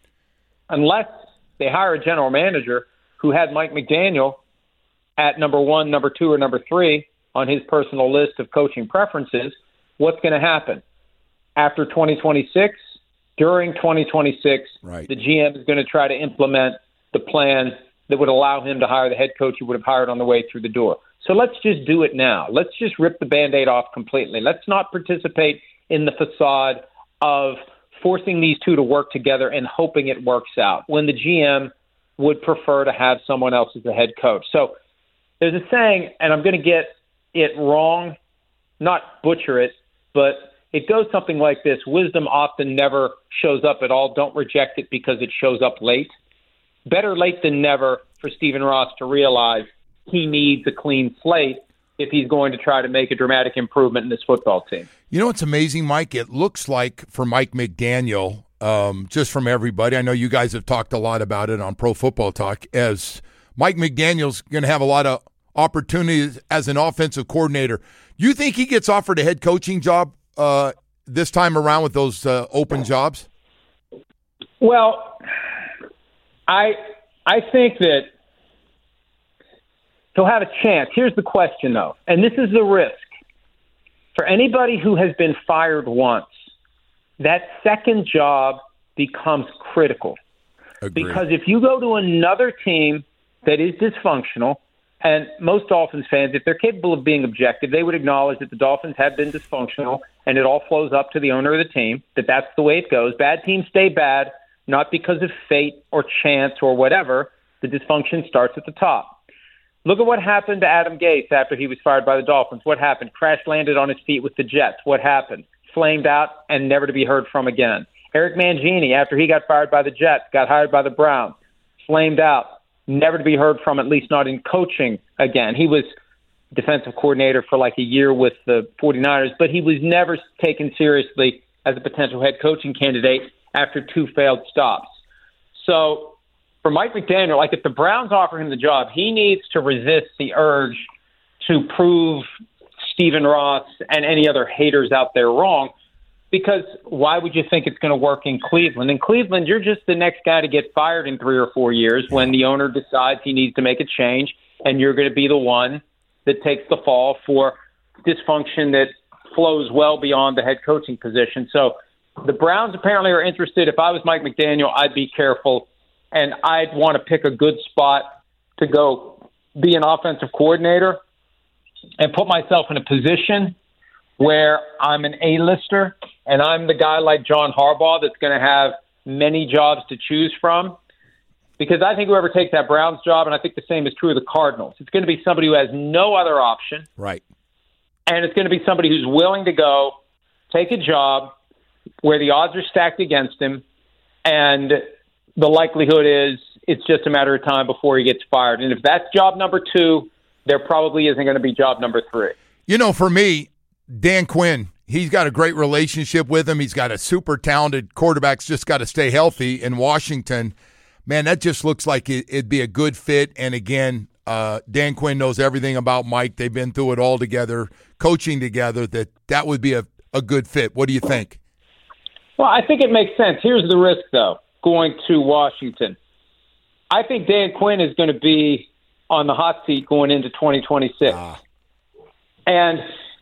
Unless they hire a general manager who had Mike McDaniel at number 1, number 2, or number 3 on his personal list of coaching preferences, what's going to happen? After 2026, during 2026, right, the GM is going to try to implement the plan that would allow him to hire the head coach he would have hired on the way through the door. So let's just do it now. Let's just rip the Band-Aid off completely. Let's not participate in the facade of forcing these two to work together and hoping it works out when the GM would prefer to have someone else as the head coach. So there's a saying, and I'm going to get it wrong, not butcher it, but it goes something like this: wisdom often never shows up at all. Don't reject it because it shows up late. Better late than never for Stephen Ross to realize he needs a clean slate if he's going to try to make a dramatic improvement in this football team. You know what's amazing, Mike? It looks like for Mike McDaniel, just from everybody, I know you guys have talked a lot about it on Pro Football Talk, as Mike McDaniel's going to have a lot of opportunities as an offensive coordinator. You think he gets offered a head coaching job this time around with those open jobs? Well, I think that he'll have a chance. Here's the question, though, and this is the risk. For anybody who has been fired once, that second job becomes critical. Agreed. Because if you go to another team that is dysfunctional, and most Dolphins fans, if they're capable of being objective, they would acknowledge that the Dolphins have been dysfunctional, and it all flows up to the owner of the team, that's the way it goes. Bad teams stay bad, not because of fate or chance or whatever. The dysfunction starts at the top. Look at what happened to Adam Gase after he was fired by the Dolphins. What happened? Crash landed on his feet with the Jets. What happened? Flamed out and never to be heard from again. Eric Mangini, after he got fired by the Jets, got hired by the Browns. Flamed out. Never to be heard from, at least not in coaching again. He was defensive coordinator for like a year with the 49ers, but he was never taken seriously as a potential head coaching candidate after 2 failed stops. So for Mike McDaniel, like if the Browns offer him the job, he needs to resist the urge to prove Stephen Ross and any other haters out there wrong because why would you think it's going to work in Cleveland? In Cleveland, you're just the next guy to get fired in 3 or 4 years when the owner decides he needs to make a change, and you're going to be the one that takes the fall for dysfunction that flows well beyond the head coaching position. So the Browns apparently are interested. If I was Mike McDaniel, I'd be careful, and I'd want to pick a good spot to go be an offensive coordinator and put myself in a position where I'm an A-lister and I'm the guy like John Harbaugh that's going to have many jobs to choose from. Because I think whoever takes that Browns job, and I think the same is true of the Cardinals, it's going to be somebody who has no other option. Right. And it's going to be somebody who's willing to go take a job where the odds are stacked against him, and the likelihood is it's just a matter of time before he gets fired. And if that's job number 2, there probably isn't going to be job number 3. You know, for me, Dan Quinn, he's got a great relationship with him. He's got a super talented quarterback. Just got to stay healthy in Washington. Man, that just looks like it'd be a good fit. And again, Dan Quinn knows everything about Mike. They've been through it all together, coaching together, that would be a good fit. What do you think? Well, I think it makes sense. Here's the risk, though, going to Washington. I think Dan Quinn is going to be on the hot seat going into 2026. And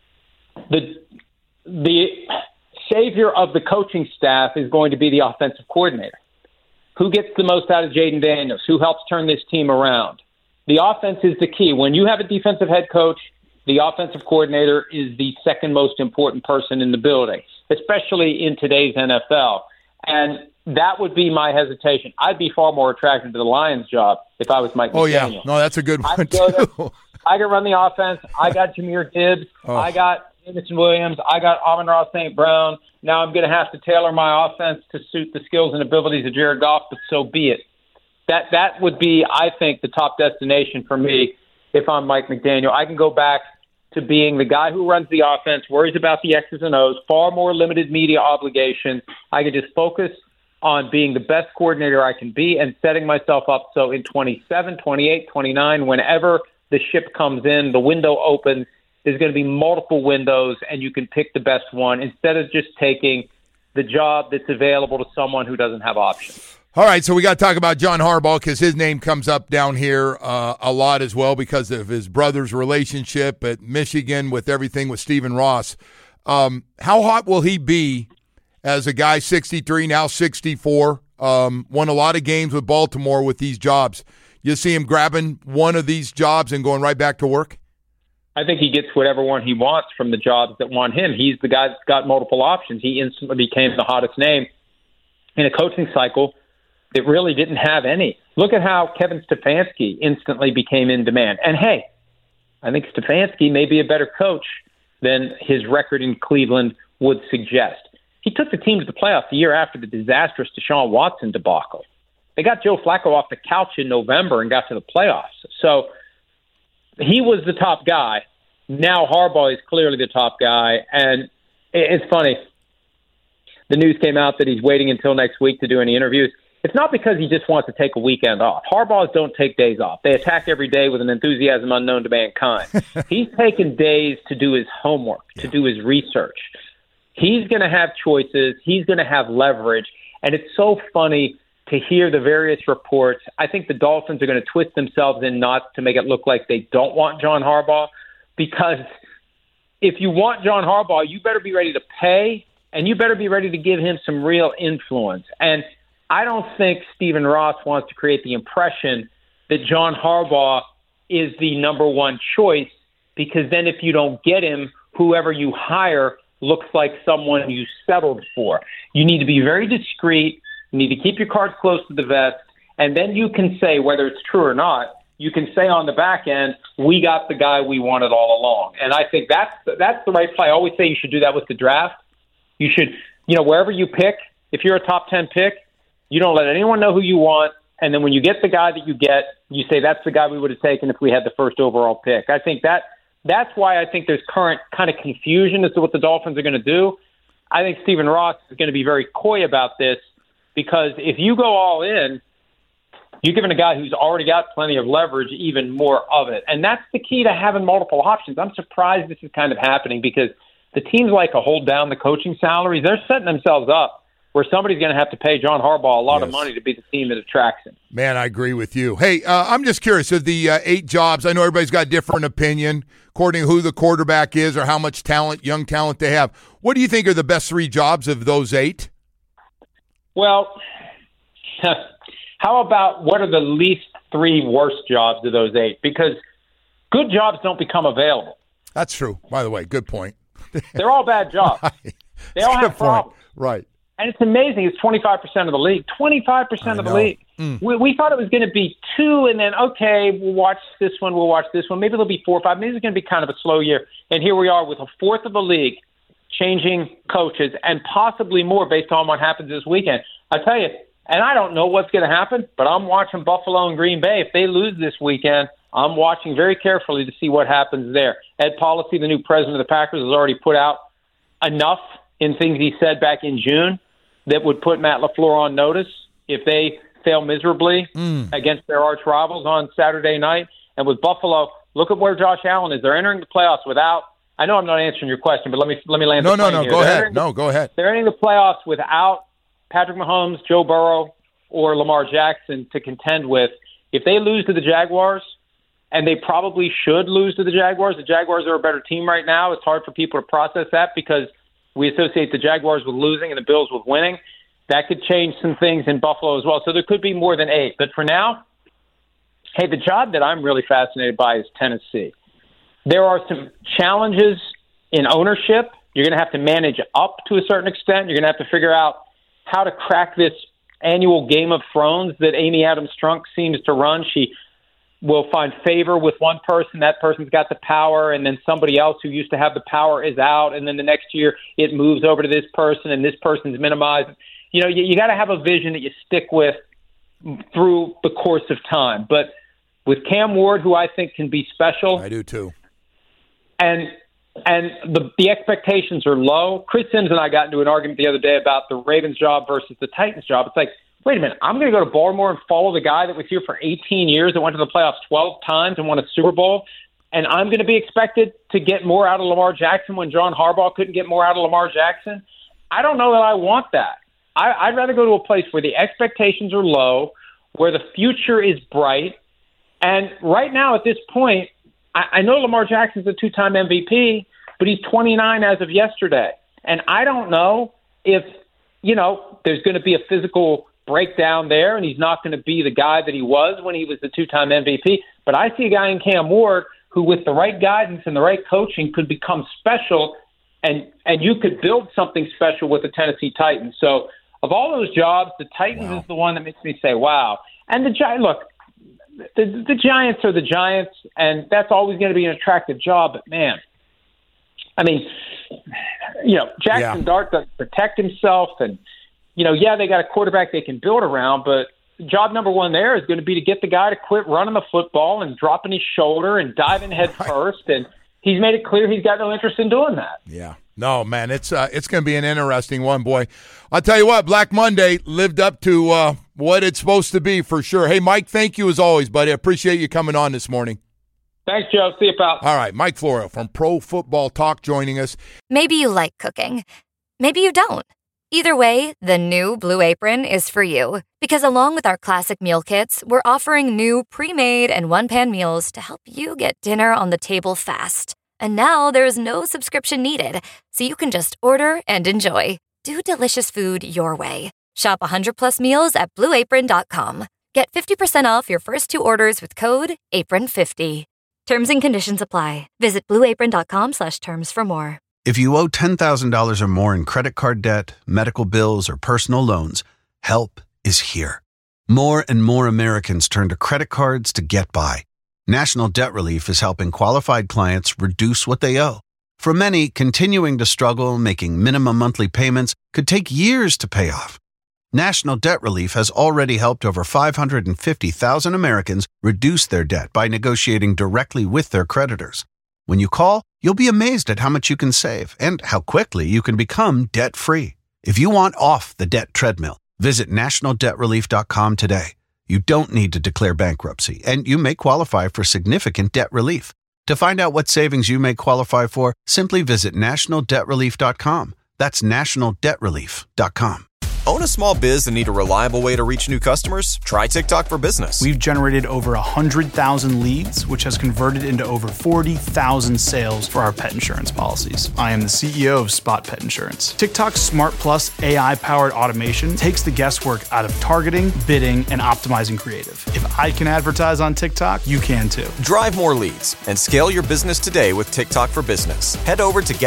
the savior of the coaching staff is going to be the offensive coordinator. Who gets the most out of Jaden Daniels? Who helps turn this team around? The offense is the key. When you have a defensive head coach, the offensive coordinator is the second most important person in the building, especially in today's NFL. And that would be my hesitation. I'd be far more attracted to the Lions job if I was Mike McDaniel. Oh, yeah. No, that's a good one, too. I can run the offense. I got Jahmyr Gibbs. I got Jameson Williams. I got Amon-Ra St. Brown. Now I'm going to have to tailor my offense to suit the skills and abilities of Jared Goff, but so be it. That would be, I think, the top destination for me if I'm Mike McDaniel. I can go back to being the guy who runs the offense, worries about the X's and O's, far more limited media obligation. I can just focus on being the best coordinator I can be and setting myself up so in 27, 28, 29, whenever the ship comes in, the window opens, there's going to be multiple windows, and you can pick the best one instead of just taking the job that's available to someone who doesn't have options. All right, so we got to talk about John Harbaugh because his name comes up down here a lot as well because of his brother's relationship at Michigan with everything with Stephen Ross. How hot will he be as a guy 63, now 64, won a lot of games with Baltimore with these jobs? You see him grabbing one of these jobs and going right back to work? I think he gets whatever one he wants from the jobs that want him. He's the guy that's got multiple options. He instantly became the hottest name in a coaching cycle that really didn't have any. Look at how Kevin Stefanski instantly became in demand. And, hey, I think Stefanski may be a better coach than his record in Cleveland would suggest. He took the team to the playoffs the year after the disastrous Deshaun Watson debacle. They got Joe Flacco off the couch in November and got to the playoffs. So he was the top guy. Now Harbaugh is clearly the top guy. And it's funny. The news came out that he's waiting until next week to do any interviews. It's not because he just wants to take a weekend off. Harbaughs don't take days off. They attack every day with an enthusiasm unknown to mankind. He's taken days to do his homework, to do his research. He's going to have choices. He's going to have leverage. And it's so funny to hear the various reports. I think the Dolphins are going to twist themselves in knots to make it look like they don't want John Harbaugh, because if you want John Harbaugh, you better be ready to pay, and you better be ready to give him some real influence. And I don't think Stephen Ross wants to create the impression that John Harbaugh is the number one choice, because then if you don't get him, whoever you hire looks like someone you settled for. You need to be very discreet. You need to keep your cards close to the vest, and then you can say, whether it's true or not, you can say on the back end, we got the guy we wanted all along. And I think that's the right play. I always say you should do that with the draft. You should, wherever you pick, if you're a top 10 pick, you don't let anyone know who you want, and then when you get the guy that you get, you say that's the guy we would have taken if we had the first overall pick. I think that's why I think there's current kind of confusion as to what the Dolphins are going to do. I think Stephen Ross is going to be very coy about this, because if you go all in, you're giving a guy who's already got plenty of leverage even more of it. And that's the key to having multiple options. I'm surprised this is kind of happening, because the teams like to hold down the coaching salaries. They're setting themselves up where somebody's going to have to pay John Harbaugh a lot of money to be the team that attracts him. Man, I agree with you. Hey, I'm just curious, of the 8 jobs, I know everybody's got a different opinion according to who the quarterback is or how much talent, young talent they have. What do you think are the best 3 jobs of those 8? Well, how about what are the least 3 worst jobs of those 8? Because good jobs don't become available. That's true. By the way, good point. They're all bad jobs. They all have problems. Right. And it's amazing. It's 25% of the league. 25% of the league. We thought it was going to be 2, and then, okay, we'll watch this one, we'll watch this one. Maybe it'll be 4 or 5. Maybe it's going to be kind of a slow year. And here we are with a fourth of the league changing coaches and possibly more based on what happens this weekend. I tell you, and I don't know what's going to happen, but I'm watching Buffalo and Green Bay. If they lose this weekend, I'm watching very carefully to see what happens there. Ed Policy, the new president of the Packers, has already put out enough in things he said back in June that would put Matt LaFleur on notice if they fail miserably against their arch rivals on Saturday night. And with Buffalo, look at where Josh Allen is. They're entering the playoffs without – I know I'm not answering your question, but let me land the plane here. Go ahead. Go ahead. They're entering the playoffs without Patrick Mahomes, Joe Burrow, or Lamar Jackson to contend with. If they lose to the Jaguars, and they probably should lose to the Jaguars are a better team right now. It's hard for people to process that because we associate the Jaguars with losing and the Bills with winning. That could change some things in Buffalo as well. So there could be more than 8. But for now, hey, the job that I'm really fascinated by is Tennessee. There are some challenges in ownership. You're going to have to manage up to a certain extent. You're going to have to figure out how to crack this annual Game of Thrones that Amy Adams Strunk seems to run. She will find favor with one person. That person's got the power, and then somebody else who used to have the power is out, and then the next year it moves over to this person, and this person's minimized. You know, you got to have a vision that you stick with through the course of time. But with Cam Ward, who I think can be special. I do too. And the expectations are low. Chris Sims and I got into an argument the other day about the Ravens job versus the Titans job. It's like, wait a minute, I'm going to go to Baltimore and follow the guy that was here for 18 years that went to the playoffs 12 times and won a Super Bowl, and I'm going to be expected to get more out of Lamar Jackson when John Harbaugh couldn't get more out of Lamar Jackson? I don't know that I want that. I'd rather go to a place where the expectations are low, where the future is bright, and right now at this point, I know Lamar Jackson's a 2-time MVP, but he's 29 as of yesterday, and I don't know if, there's going to be a physical breakdown there, and he's not going to be the guy that he was when he was the 2-time MVP. But I see a guy in Cam Ward who, with the right guidance and the right coaching, could become special, and you could build something special with the Tennessee Titans. So of all those jobs, the Titans is the one that makes me say, wow. And the Giants are the Giants, and that's always going to be an attractive job. But, man, I mean, Jackson Dart doesn't protect himself, and they got a quarterback they can build around, but job number one there is going to be to get the guy to quit running the football and dropping his shoulder and diving head first, and he's made it clear he's got no interest in doing that. Yeah. No, man, it's going to be an interesting one, boy. I'll tell you what, Black Monday lived up to what it's supposed to be for sure. Hey, Mike, thank you as always, buddy. I appreciate you coming on this morning. Thanks, Joe. See you, pal. All right, Mike Florio from Pro Football Talk joining us. Maybe you like cooking. Maybe you don't. Either way, the new Blue Apron is for you. Because along with our classic meal kits, we're offering new pre-made and one-pan meals to help you get dinner on the table fast. And now there's no subscription needed, so you can just order and enjoy. Do delicious food your way. Shop 100+ meals at BlueApron.com. Get 50% off your first 2 orders with code APRON50. Terms and conditions apply. Visit BlueApron.com/terms for more. If you owe $10,000 or more in credit card debt, medical bills, or personal loans, help is here. More and more Americans turn to credit cards to get by. National Debt Relief is helping qualified clients reduce what they owe. For many, continuing to struggle making minimum monthly payments could take years to pay off. National Debt Relief has already helped over 550,000 Americans reduce their debt by negotiating directly with their creditors. When you call, you'll be amazed at how much you can save and how quickly you can become debt-free. If you want off the debt treadmill, visit nationaldebtrelief.com today. You don't need to declare bankruptcy, and you may qualify for significant debt relief. To find out what savings you may qualify for, simply visit nationaldebtrelief.com. That's nationaldebtrelief.com. Own a small biz and need a reliable way to reach new customers? Try TikTok for Business. We've generated over 100,000 leads, which has converted into over 40,000 sales for our pet insurance policies. I am the CEO of Spot Pet Insurance. TikTok's Smart Plus AI-powered automation takes the guesswork out of targeting, bidding, and optimizing creative. If I can advertise on TikTok, you can too. Drive more leads and scale your business today with TikTok for Business. Head over to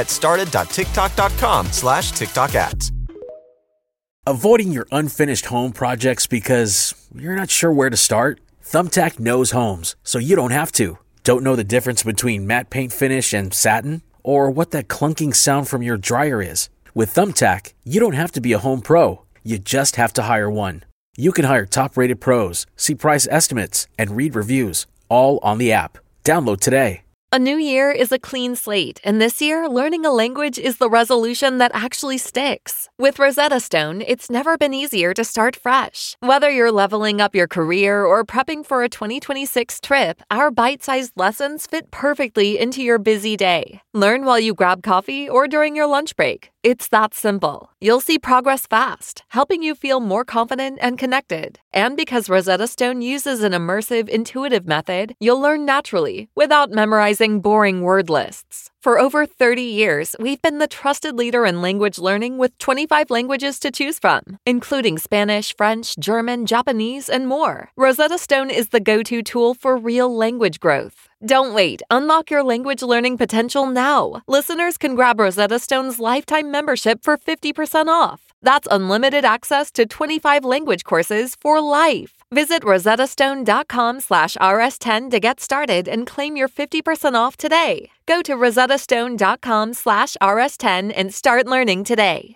getstarted.tiktok.com/TikTok ads. Avoiding your unfinished home projects because you're not sure where to start? Thumbtack knows homes, so you don't have to. Don't know the difference between matte paint finish and satin? Or what that clunking sound from your dryer is? With Thumbtack, you don't have to be a home pro. You just have to hire one. You can hire top-rated pros, see price estimates, and read reviews, all on the app. Download today. A new year is a clean slate, and this year, learning a language is the resolution that actually sticks. With Rosetta Stone, it's never been easier to start fresh. Whether you're leveling up your career or prepping for a 2026 trip, our bite-sized lessons fit perfectly into your busy day. Learn while you grab coffee or during your lunch break. It's that simple. You'll see progress fast, helping you feel more confident and connected. And because Rosetta Stone uses an immersive, intuitive method, you'll learn naturally without memorizing boring word lists. For over 30 years, we've been the trusted leader in language learning with 25 languages to choose from, including Spanish, French, German, Japanese, and more. Rosetta Stone is the go-to tool for real language growth. Don't wait. Unlock your language learning potential now. Listeners can grab Rosetta Stone's lifetime membership for 50% off. That's unlimited access to 25 language courses for life. Visit rosettastone.com/rs10 to get started and claim your 50% off today. Go to rosettastone.com/rs10 and start learning today.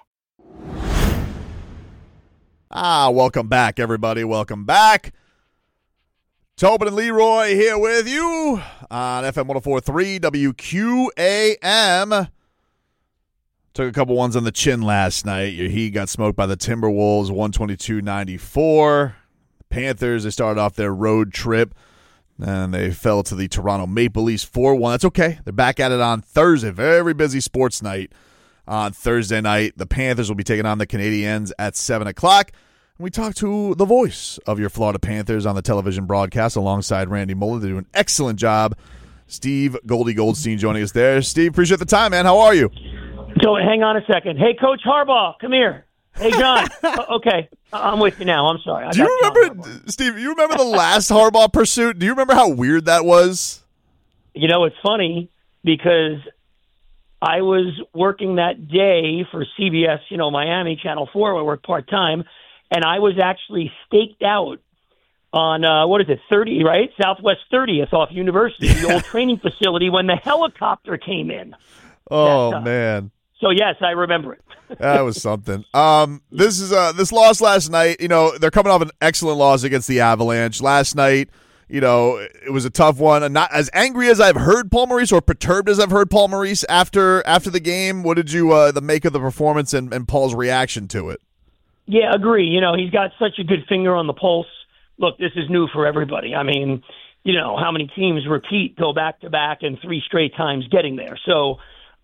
Welcome back, everybody. Welcome back. Tobin and Leroy here with you on FM 104.3 WQAM. Took a couple ones on the chin last night. Your Heat got smoked by the Timberwolves, 122-94. Panthers, they started off their road trip, and they fell to the Toronto Maple Leafs 4-1. That's okay. They're back at it on Thursday. Very busy sports night on Thursday night. The Panthers will be taking on the Canadiens at 7 o'clock. And we talked to the voice of your Florida Panthers on the television broadcast alongside Randy Muller. They do an excellent job. Steve Goldie Goldstein joining us there. Steve, appreciate the time, man. How are you? So hang on a second. Hey, Coach Harbaugh, come here. Hey, John. Okay, I'm with you now. I'm sorry. Do you remember, Steve, you remember the last Harbaugh pursuit? Do you remember how weird that was? You know, it's funny because I was working that day for CBS, Miami, Channel 4, where I work part-time, and I was actually staked out on, 30, right? Southwest 30th off University, the old training facility, when the helicopter came in. Oh, man. So, yes, I remember it. That was something. This loss last night, they're coming off an excellent loss against the Avalanche. Last night, it was a tough one. And not as angry as I've heard Paul Maurice or perturbed as I've heard Paul Maurice after the game. What did you make of the performance and Paul's reaction to it? Yeah, agree. He's got such a good finger on the pulse. Look, this is new for everybody. I mean, how many teams go back-to-back and 3 straight times getting there. So,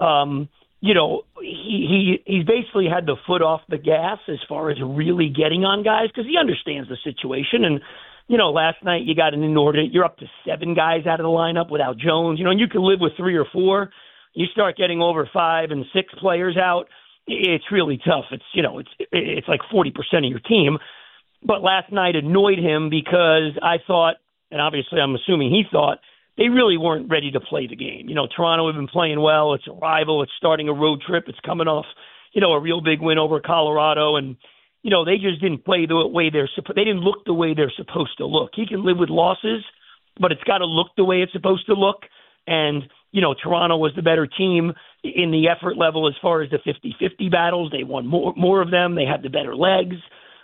he's basically had the foot off the gas as far as really getting on guys because he understands the situation. And, last night you got an inordinate, you're up to 7 guys out of the lineup without Jones. And you can live with 3 or 4. You start getting over 5 and 6 players out, it's really tough. It's like 40% of your team. But last night annoyed him because I thought, and obviously I'm assuming he thought, they really weren't ready to play the game. Toronto had been playing well. It's a rival. It's starting a road trip. It's coming off, a real big win over Colorado. And, they just didn't play the way they didn't look the way they're supposed to look. He can live with losses, but it's got to look the way it's supposed to look. And, Toronto was the better team in the effort level as far as the 50-50 battles. They won more of them. They had the better legs.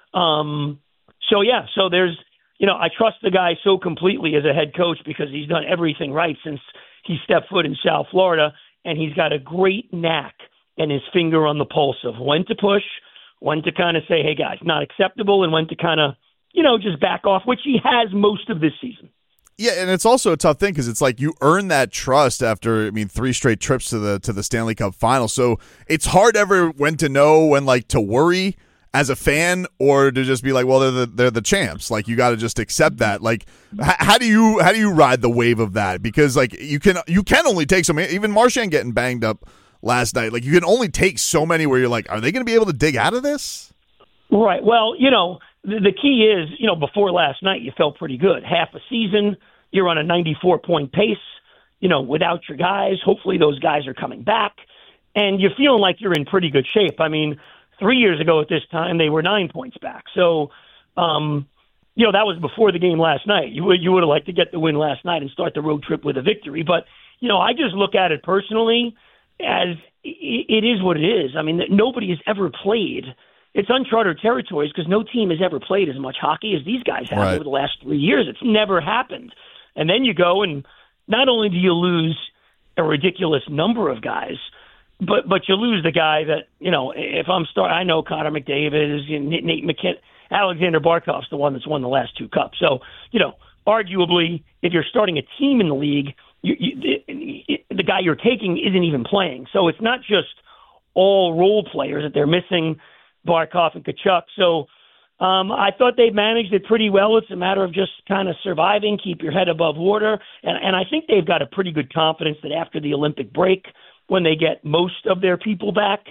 So there's, I trust the guy so completely as a head coach because he's done everything right since he stepped foot in South Florida, and he's got a great knack and his finger on the pulse of when to push, when to kind of say, hey, guys, not acceptable, and when to kind of, just back off, which he has most of this season. Yeah, and it's also a tough thing because it's like you earn that trust after, 3 straight trips to the Stanley Cup final. So it's hard ever when to know when to worry as a fan or to just be like, well, they're the champs. Like you got to just accept that. Like how do you ride the wave of that? Because you can only take so many. Even Marchand getting banged up last night. Like you can only take so many where you're like, are they going to be able to dig out of this? Right. Well, the key is, before last night, you felt pretty good. Half a season, you're on a 94-point pace, without your guys. Hopefully those guys are coming back. And you're feeling like you're in pretty good shape. 3 years ago at this time, they were 9 points back. So, that was before the game last night. You would have liked to get the win last night and start the road trip with a victory. But, I just look at it personally as it is what it is. Nobody has ever played. It's uncharted territories because no team has ever played as much hockey as these guys have over the last 3 years. It's never happened. And then you go and not only do you lose a ridiculous number of guys, but you lose the guy that, if I'm starting, I know Connor McDavid, Nate McKinnon, Alexander Barkov's the one that's won the last 2 cups. So, arguably, if you're starting a team in the league, the guy you're taking isn't even playing. So it's not just all role players that they're missing, Barkov and Tkachuk. So I thought they managed it pretty well. It's a matter of just kind of surviving, keep your head above water. And I think they've got a pretty good confidence that after the Olympic break, when they get most of their people back,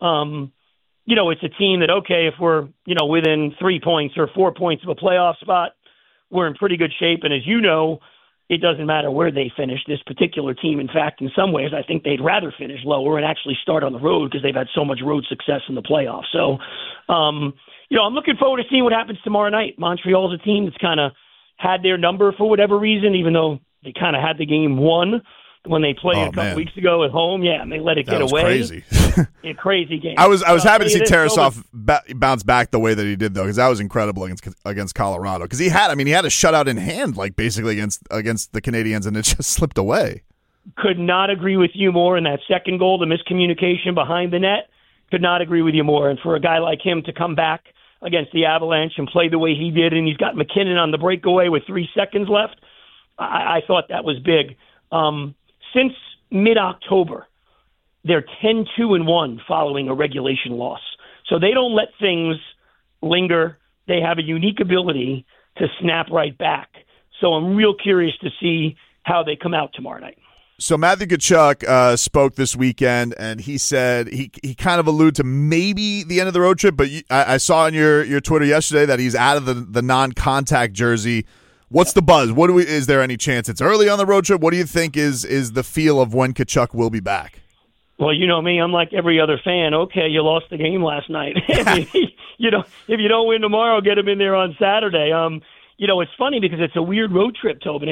it's a team that, okay, if we're, within 3 points or 4 points of a playoff spot, we're in pretty good shape. And as you know, it doesn't matter where they finish, this particular team. In fact, in some ways, I think they'd rather finish lower and actually start on the road because they've had so much road success in the playoffs. So, I'm looking forward to seeing what happens tomorrow night. Montreal's a team that's kind of had their number for whatever reason, even though they kind of had the game won when they played a couple weeks ago at home. Yeah, and they let it get away. Crazy. A crazy game. I was happy to see Tarasov bounce back the way that he did, though, because that was incredible against Colorado. Because he had a shutout in hand, basically against the Canadiens, and it just slipped away. Could not agree with you more. In that second goal, the miscommunication behind the net, could not agree with you more. And for a guy like him to come back against the Avalanche and play the way he did, and he's got McKinnon on the breakaway with 3 seconds left, I thought that was big. Since mid-October, they're 10-2-1 following a regulation loss. So they don't let things linger. They have a unique ability to snap right back. So I'm real curious to see how they come out tomorrow night. So Matthew Tkachuk spoke this weekend, and he said he kind of alluded to maybe the end of the road trip, but I saw on your Twitter yesterday that he's out of the non-contact jersey. What's the buzz? Is there any chance it's early on the road trip? What do you think is the feel of when Tkachuk will be back? Well, you know me, I'm like every other fan. Okay, you lost the game last night. If you don't win tomorrow, get him in there on Saturday. It's funny because it's a weird road trip, Tobin.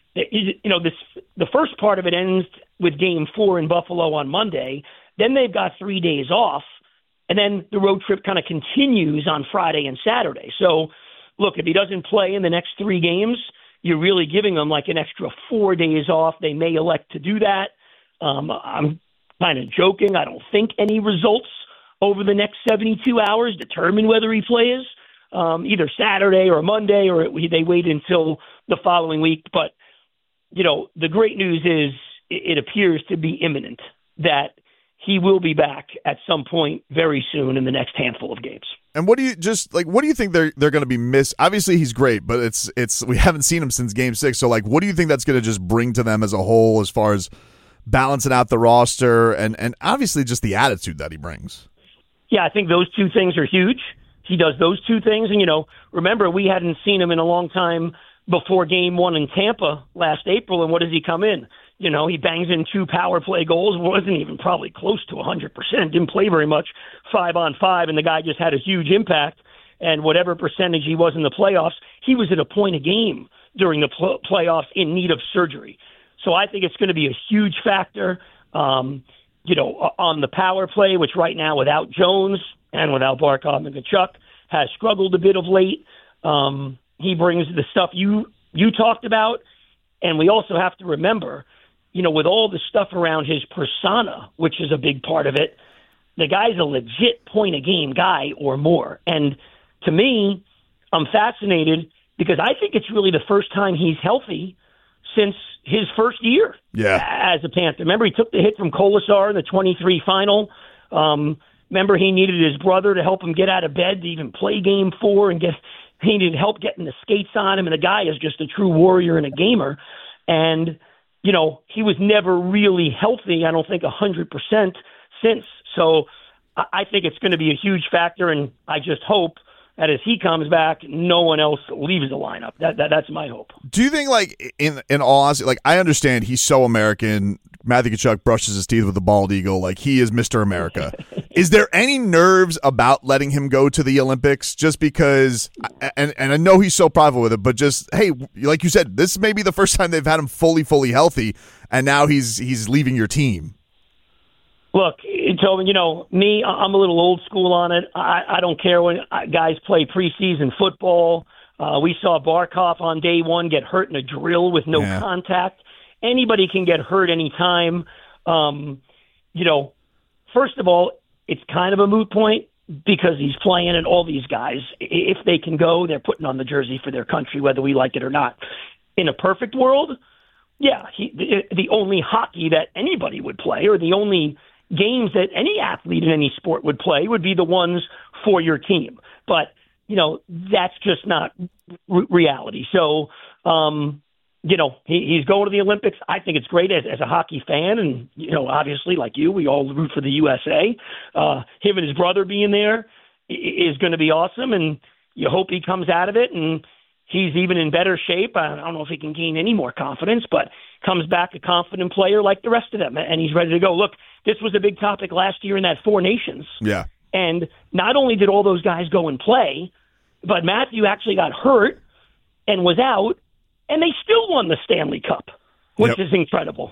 The first part of it ends with Game 4 in Buffalo on Monday. Then they've got 3 days off, and then the road trip kind of continues on Friday and Saturday. So, look, if he doesn't play in the next 3 games, you're really giving them like an extra 4 days off. They may elect to do that. I'm kind of joking. I don't think any results over the next 72 hours determine whether he plays either Saturday or Monday, or they wait until the following week. But, the great news is it appears to be imminent that he will be back at some point very soon in the next handful of games. And what do you think they're going to be missed? Obviously, he's great, but it's we haven't seen him since Game 6. So, what do you think that's going to just bring to them as a whole, as far as balancing out the roster and obviously just the attitude that he brings? Yeah, I think those 2 things are huge. He does those 2 things, and remember we hadn't seen him in a long time before Game 1 in Tampa last April. And what does he come in? He bangs in 2 power play goals, wasn't even probably close to 100%, didn't play very much 5-on-5, and the guy just had a huge impact. And whatever percentage he was in the playoffs, he was at a point a game during the playoffs in need of surgery. So I think it's going to be a huge factor, on the power play, which right now without Jones and without Barkov and Tkachuk has struggled a bit of late. He brings the stuff you talked about, and we also have to remember, with all the stuff around his persona, which is a big part of it, the guy's a legit point-a-game guy or more. And to me, I'm fascinated because I think it's really the first time he's healthy since his first year as a Panther. Remember, he took the hit from Kolasar in the 23 final. Remember, he needed his brother to help him get out of bed to even play Game 4, and he needed help getting the skates on him, and the guy is just a true warrior and a gamer. And, you know, he was never really healthy, I don't think, 100% since. So I think it's going to be a huge factor, and I just hope that as he comes back, no one else leaves the lineup. That's my hope. Do you think, like, in all honesty, like, I understand he's so American. Matthew Tkachuk brushes his teeth with the bald eagle. Like, he is Mr. America. Is there any nerves about letting him go to the Olympics just because, and I know he's so prideful with it, but just, hey, like you said, this may be the first time they've had him fully healthy, and now he's leaving your team. Look, Tobin, you know, me, I'm a little old school on it. I don't care when guys play preseason football. We saw Barkov on day one get hurt in a drill with no contact. Anybody can get hurt anytime. You know, first of all, it's kind of a moot point because he's playing, and all these guys, if they can go, they're putting on the jersey for their country, whether we like it or not. In a perfect world, the only hockey that anybody would play, or the only games that any athlete in any sport would play, would be the ones for your team. But, you know, that's just not reality. So, you know, he's going to the Olympics. I think it's great as a hockey fan. And, you know, obviously, like you, we all root for the USA. Him and his brother being there is going to be awesome. And you hope he comes out of it and he's even in better shape. I don't know if he can gain any more confidence, but comes back a confident player like the rest of them, and he's ready to go. Look, this was a big topic last year in that Four Nations. Yeah. And not only did all those guys go and play, but Matthew actually got hurt and was out, and they still won the Stanley Cup, which is incredible.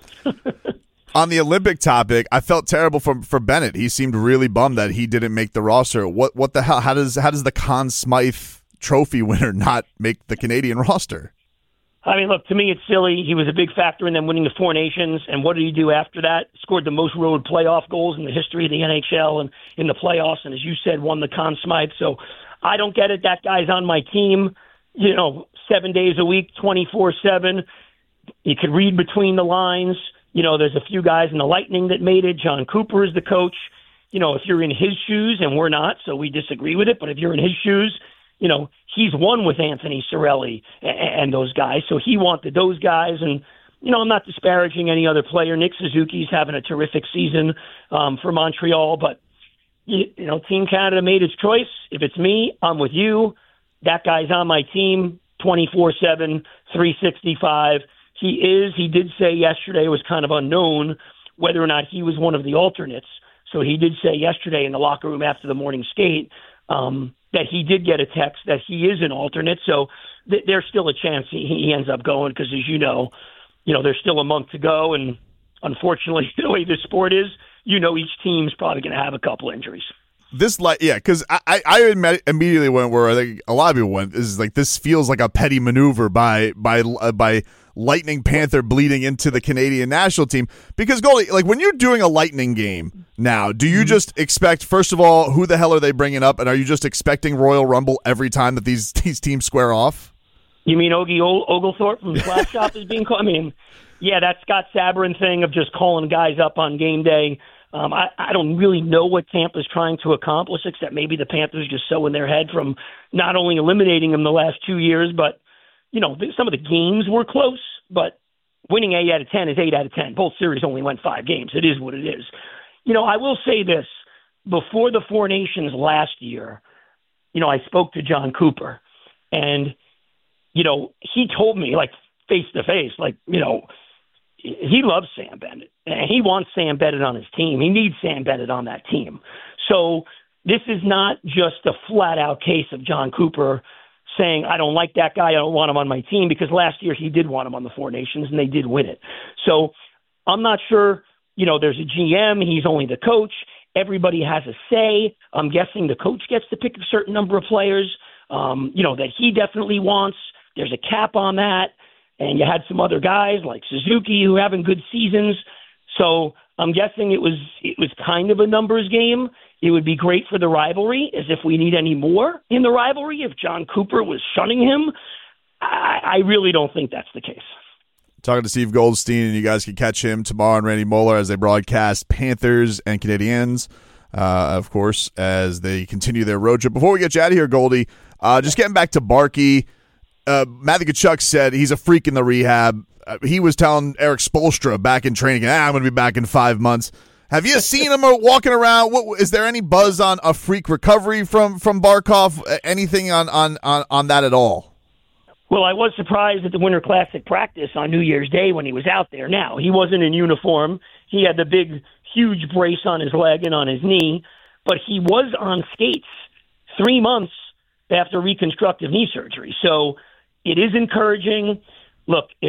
On the Olympic topic, I felt terrible for Bennett. He seemed really bummed that he didn't make the roster. What the hell? How does the Conn Smythe Trophy winner not make the Canadian roster? I mean, look, to me, it's silly. He was a big factor in them winning the Four Nations. And what did he do after that? Scored the most road playoff goals in the history of the NHL and in the playoffs. And as you said, won the Conn Smythe. So I don't get it. That guy's on my team, you know, 7 days a week, 24/7. You could read between the lines. You know, there's a few guys in the Lightning that made it. John Cooper is the coach. You know, if you're in his shoes, and we're not, so we disagree with it. But if you're in his shoes, you know, he's won with Anthony Cirelli and those guys, so he wanted those guys. And, you know, I'm not disparaging any other player. Nick Suzuki's having a terrific season for Montreal, but, you know, Team Canada made its choice. If it's me, I'm with you. That guy's on my team 24/7, 365. He did say yesterday it was kind of unknown whether or not he was one of the alternates. So he did say yesterday in the locker room after the morning skate that he did get a text that he is an alternate. So there's still a chance he ends up going because, as you know, there's still a month to go. And unfortunately, the way this sport is, you know, each team's probably going to have a couple injuries. Because I immediately went where I think a lot of people went is like this feels like a petty maneuver by Lightning Panther bleeding into the Canadian national team. Because Goldie, like when you're doing a Lightning game now, do you just expect, first of all, who the hell are they bringing up, and are you just expecting Royal Rumble every time that these teams square off? You mean Ogie Oglethorpe from Slap Shop is being called? I mean, yeah, that Scott Sabourin thing of just calling guys up on game day. I don't really know what Tampa's trying to accomplish, except maybe the Panthers just so in their head from not only eliminating them the last 2 years, but, you know, some of the games were close, but winning 8 out of 10 is 8 out of 10. Both series only went 5 games. It is what it is. You know, I will say this. Before the Four Nations last year, you know, I spoke to John Cooper, and, you know, he told me, like, face to face, like, you know, he loves Sam Bennett, and he wants Sam Bennett on his team. He needs Sam Bennett on that team. So this is not just a flat-out case of John Cooper saying, I don't like that guy, I don't want him on my team, because last year he did want him on the Four Nations, and they did win it. So I'm not sure, you know, there's a GM, he's only the coach. Everybody has a say. I'm guessing the coach gets to pick a certain number of players, you know, that he definitely wants. There's a cap on that. And you had some other guys like Suzuki who are having good seasons. So I'm guessing it was kind of a numbers game. It would be great for the rivalry, as if we need any more in the rivalry. If John Cooper was shunning him, I really don't think that's the case. Talking to Steve Goldstein, and you guys can catch him tomorrow and Randy Moeller as they broadcast Panthers and Canadiens, of course, as they continue their road trip. Before we get you out of here, Goldie, just getting back to Barkey, Matthew Tkachuk said he's a freak in the rehab. He was telling Eric Spoelstra back in training, I'm going to be back in 5 months. Have you seen him walking around? Is there any buzz on a freak recovery from Barkov? Anything on that at all? Well, I was surprised at the Winter Classic practice on New Year's Day when he was out there. Now, he wasn't in uniform. He had the big, huge brace on his leg and on his knee, but he was on skates 3 months after reconstructive knee surgery. So it is encouraging. Look, this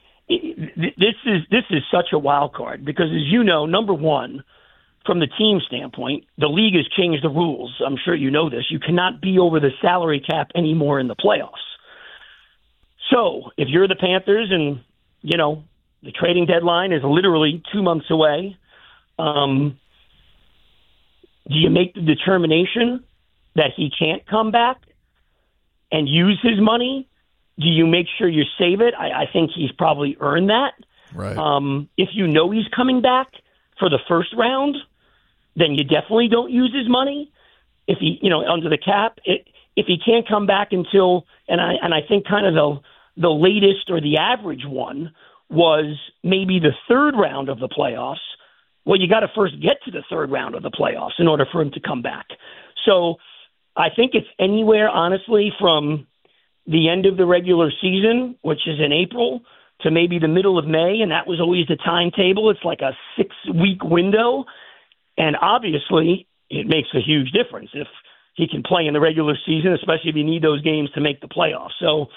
is such a wild card because, as you know, number one, from the team standpoint, the league has changed the rules. I'm sure you know this. You cannot be over the salary cap anymore in the playoffs. So if you're the Panthers and, the trading deadline is literally 2 months away, do you make the determination that he can't come back and use his money? Do you make sure you save it? I think he's probably earned that. Right. If you know he's coming back for the first round, then you definitely don't use his money. If he, under the cap, if he can't come back until, and I think kind of the latest or the average one was maybe the third round of the playoffs. Well, you got to first get to the third round of the playoffs in order for him to come back. So I think it's anywhere, honestly, from the end of the regular season, which is in April, to maybe the middle of May, and that was always the timetable. It's like a 6-week window, and obviously it makes a huge difference if he can play in the regular season, especially if you need those games to make the playoffs. So,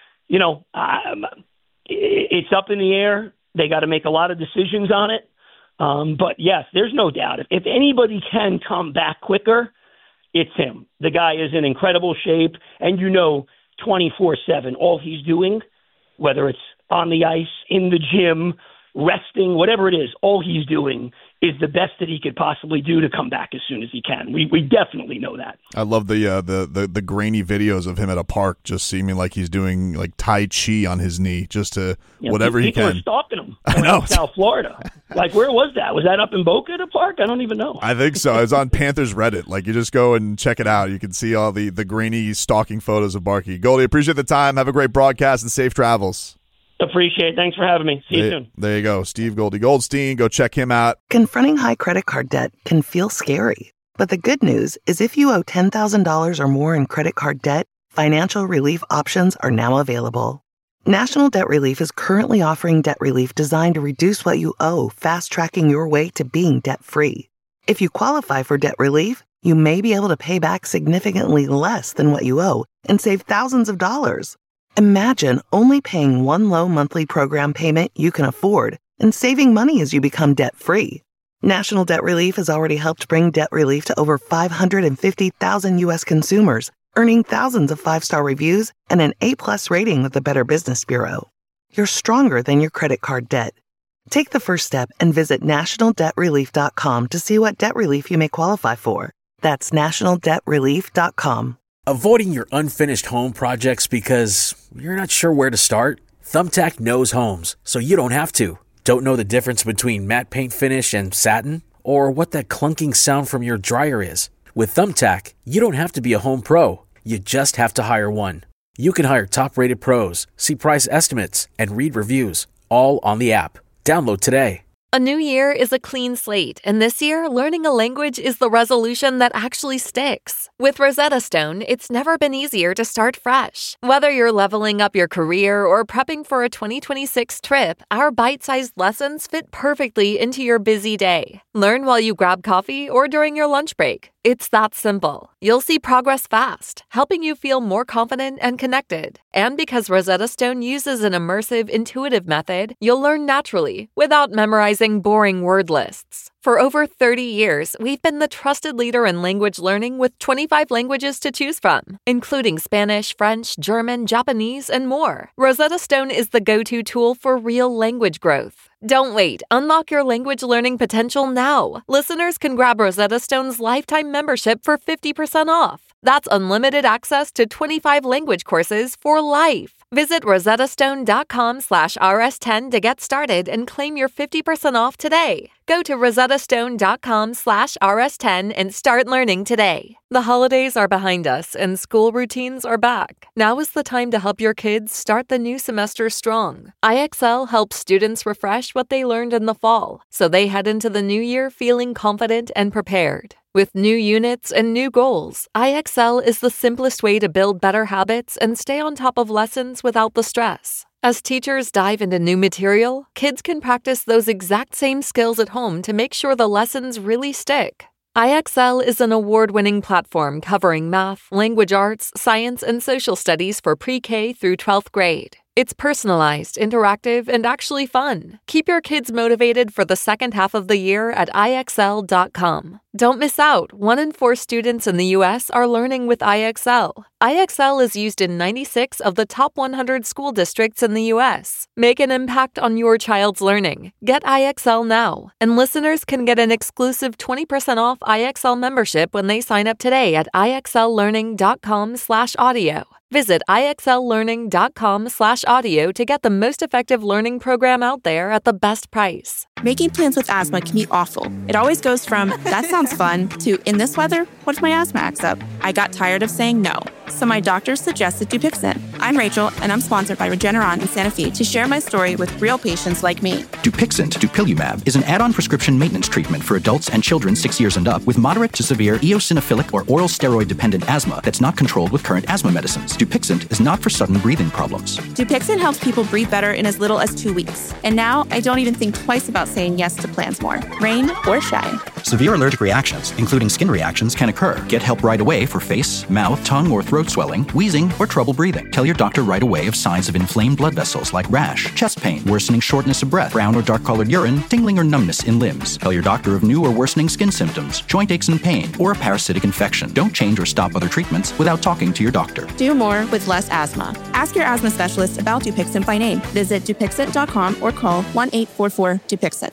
it's up in the air. They got to make a lot of decisions on it. But, yes, there's no doubt. If anybody can come back quicker, it's him. The guy is in incredible shape, and 24/7, all he's doing, whether it's on the ice, in the gym, resting, whatever it is, all he's doing is the best that he could possibly do to come back as soon as he can. We definitely know that. I love the grainy videos of him at a park, just seeming like he's doing like Tai Chi on his knee, just to whatever he can. People are stalking him. I know. South Florida. Like, where was that? Was that up in Boca, the park? I don't even know. I think so. It's on Panthers Reddit. Like, you just go and check it out. You can see all the grainy stalking photos of Barkey. Goldie, appreciate the time. Have a great broadcast and safe travels. Appreciate it. Thanks for having me. See you soon. There you go. Steve Goldie Goldstein. Go check him out. Confronting high credit card debt can feel scary. But the good news is if you owe $10,000 or more in credit card debt, financial relief options are now available. National Debt Relief is currently offering debt relief designed to reduce what you owe, fast-tracking your way to being debt-free. If you qualify for debt relief, you may be able to pay back significantly less than what you owe and save thousands of dollars. Imagine only paying one low monthly program payment you can afford and saving money as you become debt-free. National Debt Relief has already helped bring debt relief to over 550,000 U.S. consumers, earning thousands of 5-star reviews and an A+ rating with the Better Business Bureau. You're stronger than your credit card debt. Take the first step and visit nationaldebtrelief.com to see what debt relief you may qualify for. That's nationaldebtrelief.com. Avoiding your unfinished home projects because you're not sure where to start? Thumbtack knows homes, so you don't have to. Don't know the difference between matte paint finish and satin? Or what that clunking sound from your dryer is? With Thumbtack, you don't have to be a home pro. You just have to hire one. You can hire top-rated pros, see price estimates, and read reviews, all on the app. Download today. A new year is a clean slate, and this year, learning a language is the resolution that actually sticks. With Rosetta Stone, it's never been easier to start fresh. Whether you're leveling up your career or prepping for a 2026 trip, our bite-sized lessons fit perfectly into your busy day. Learn while you grab coffee or during your lunch break. It's that simple. You'll see progress fast, helping you feel more confident and connected. And because Rosetta Stone uses an immersive, intuitive method, you'll learn naturally without memorizing boring word lists. For over 30 years, we've been the trusted leader in language learning with 25 languages to choose from, including Spanish, French, German, Japanese, and more. Rosetta Stone is the go-to tool for real language growth. Don't wait. Unlock your language learning potential now. Listeners can grab Rosetta Stone's lifetime membership for 50% off. That's unlimited access to 25 language courses for life. Visit rosettastone.com/rs10 to get started and claim your 50% off today. Go to rosettastone.com/rs10 and start learning today. The holidays are behind us and school routines are back. Now is the time to help your kids start the new semester strong. IXL helps students refresh what they learned in the fall, so they head into the new year feeling confident and prepared. With new units and new goals, IXL is the simplest way to build better habits and stay on top of lessons without the stress. As teachers dive into new material, kids can practice those exact same skills at home to make sure the lessons really stick. IXL is an award-winning platform covering math, language arts, science, and social studies for pre-K through 12th grade. It's personalized, interactive, and actually fun. Keep your kids motivated for the second half of the year at IXL.com. Don't miss out. 1 in 4 students in the U.S. are learning with IXL. IXL is used in 96 of the top 100 school districts in the U.S. Make an impact on your child's learning. Get IXL now. And listeners can get an exclusive 20% off IXL membership when they sign up today at IXLlearning.com/audio. Visit IXLlearning.com/audio to get the most effective learning program out there at the best price. Making plans with asthma can be awful. It always goes from, that sounds fun, to, in this weather, what if my asthma acts up? I got tired of saying no, so my doctor suggested Dupixent. I'm Rachel, and I'm sponsored by Regeneron in Santa Fe to share my story with real patients like me. Dupixent, dupilumab, is an add-on prescription maintenance treatment for adults and children 6 years and up with moderate to severe eosinophilic or oral steroid-dependent asthma that's not controlled with current asthma medicines. Dupixent is not for sudden breathing problems. Dupixent helps people breathe better in as little as 2 weeks. And now I don't even think twice about saying yes to plans more, rain or shine. Severe allergic reactions, including skin reactions, can occur. Get help right away for face, mouth, tongue, or throat swelling, wheezing, or trouble breathing. Tell your doctor right away of signs of inflamed blood vessels like rash, chest pain, worsening shortness of breath, brown or dark-colored urine, tingling or numbness in limbs. Tell your doctor of new or worsening skin symptoms, joint aches and pain, or a parasitic infection. Don't change or stop other treatments without talking to your doctor. Do more with less asthma. Ask your asthma specialist about Dupixent by name. Visit Dupixent.com or call 1-844-DUPIXENT.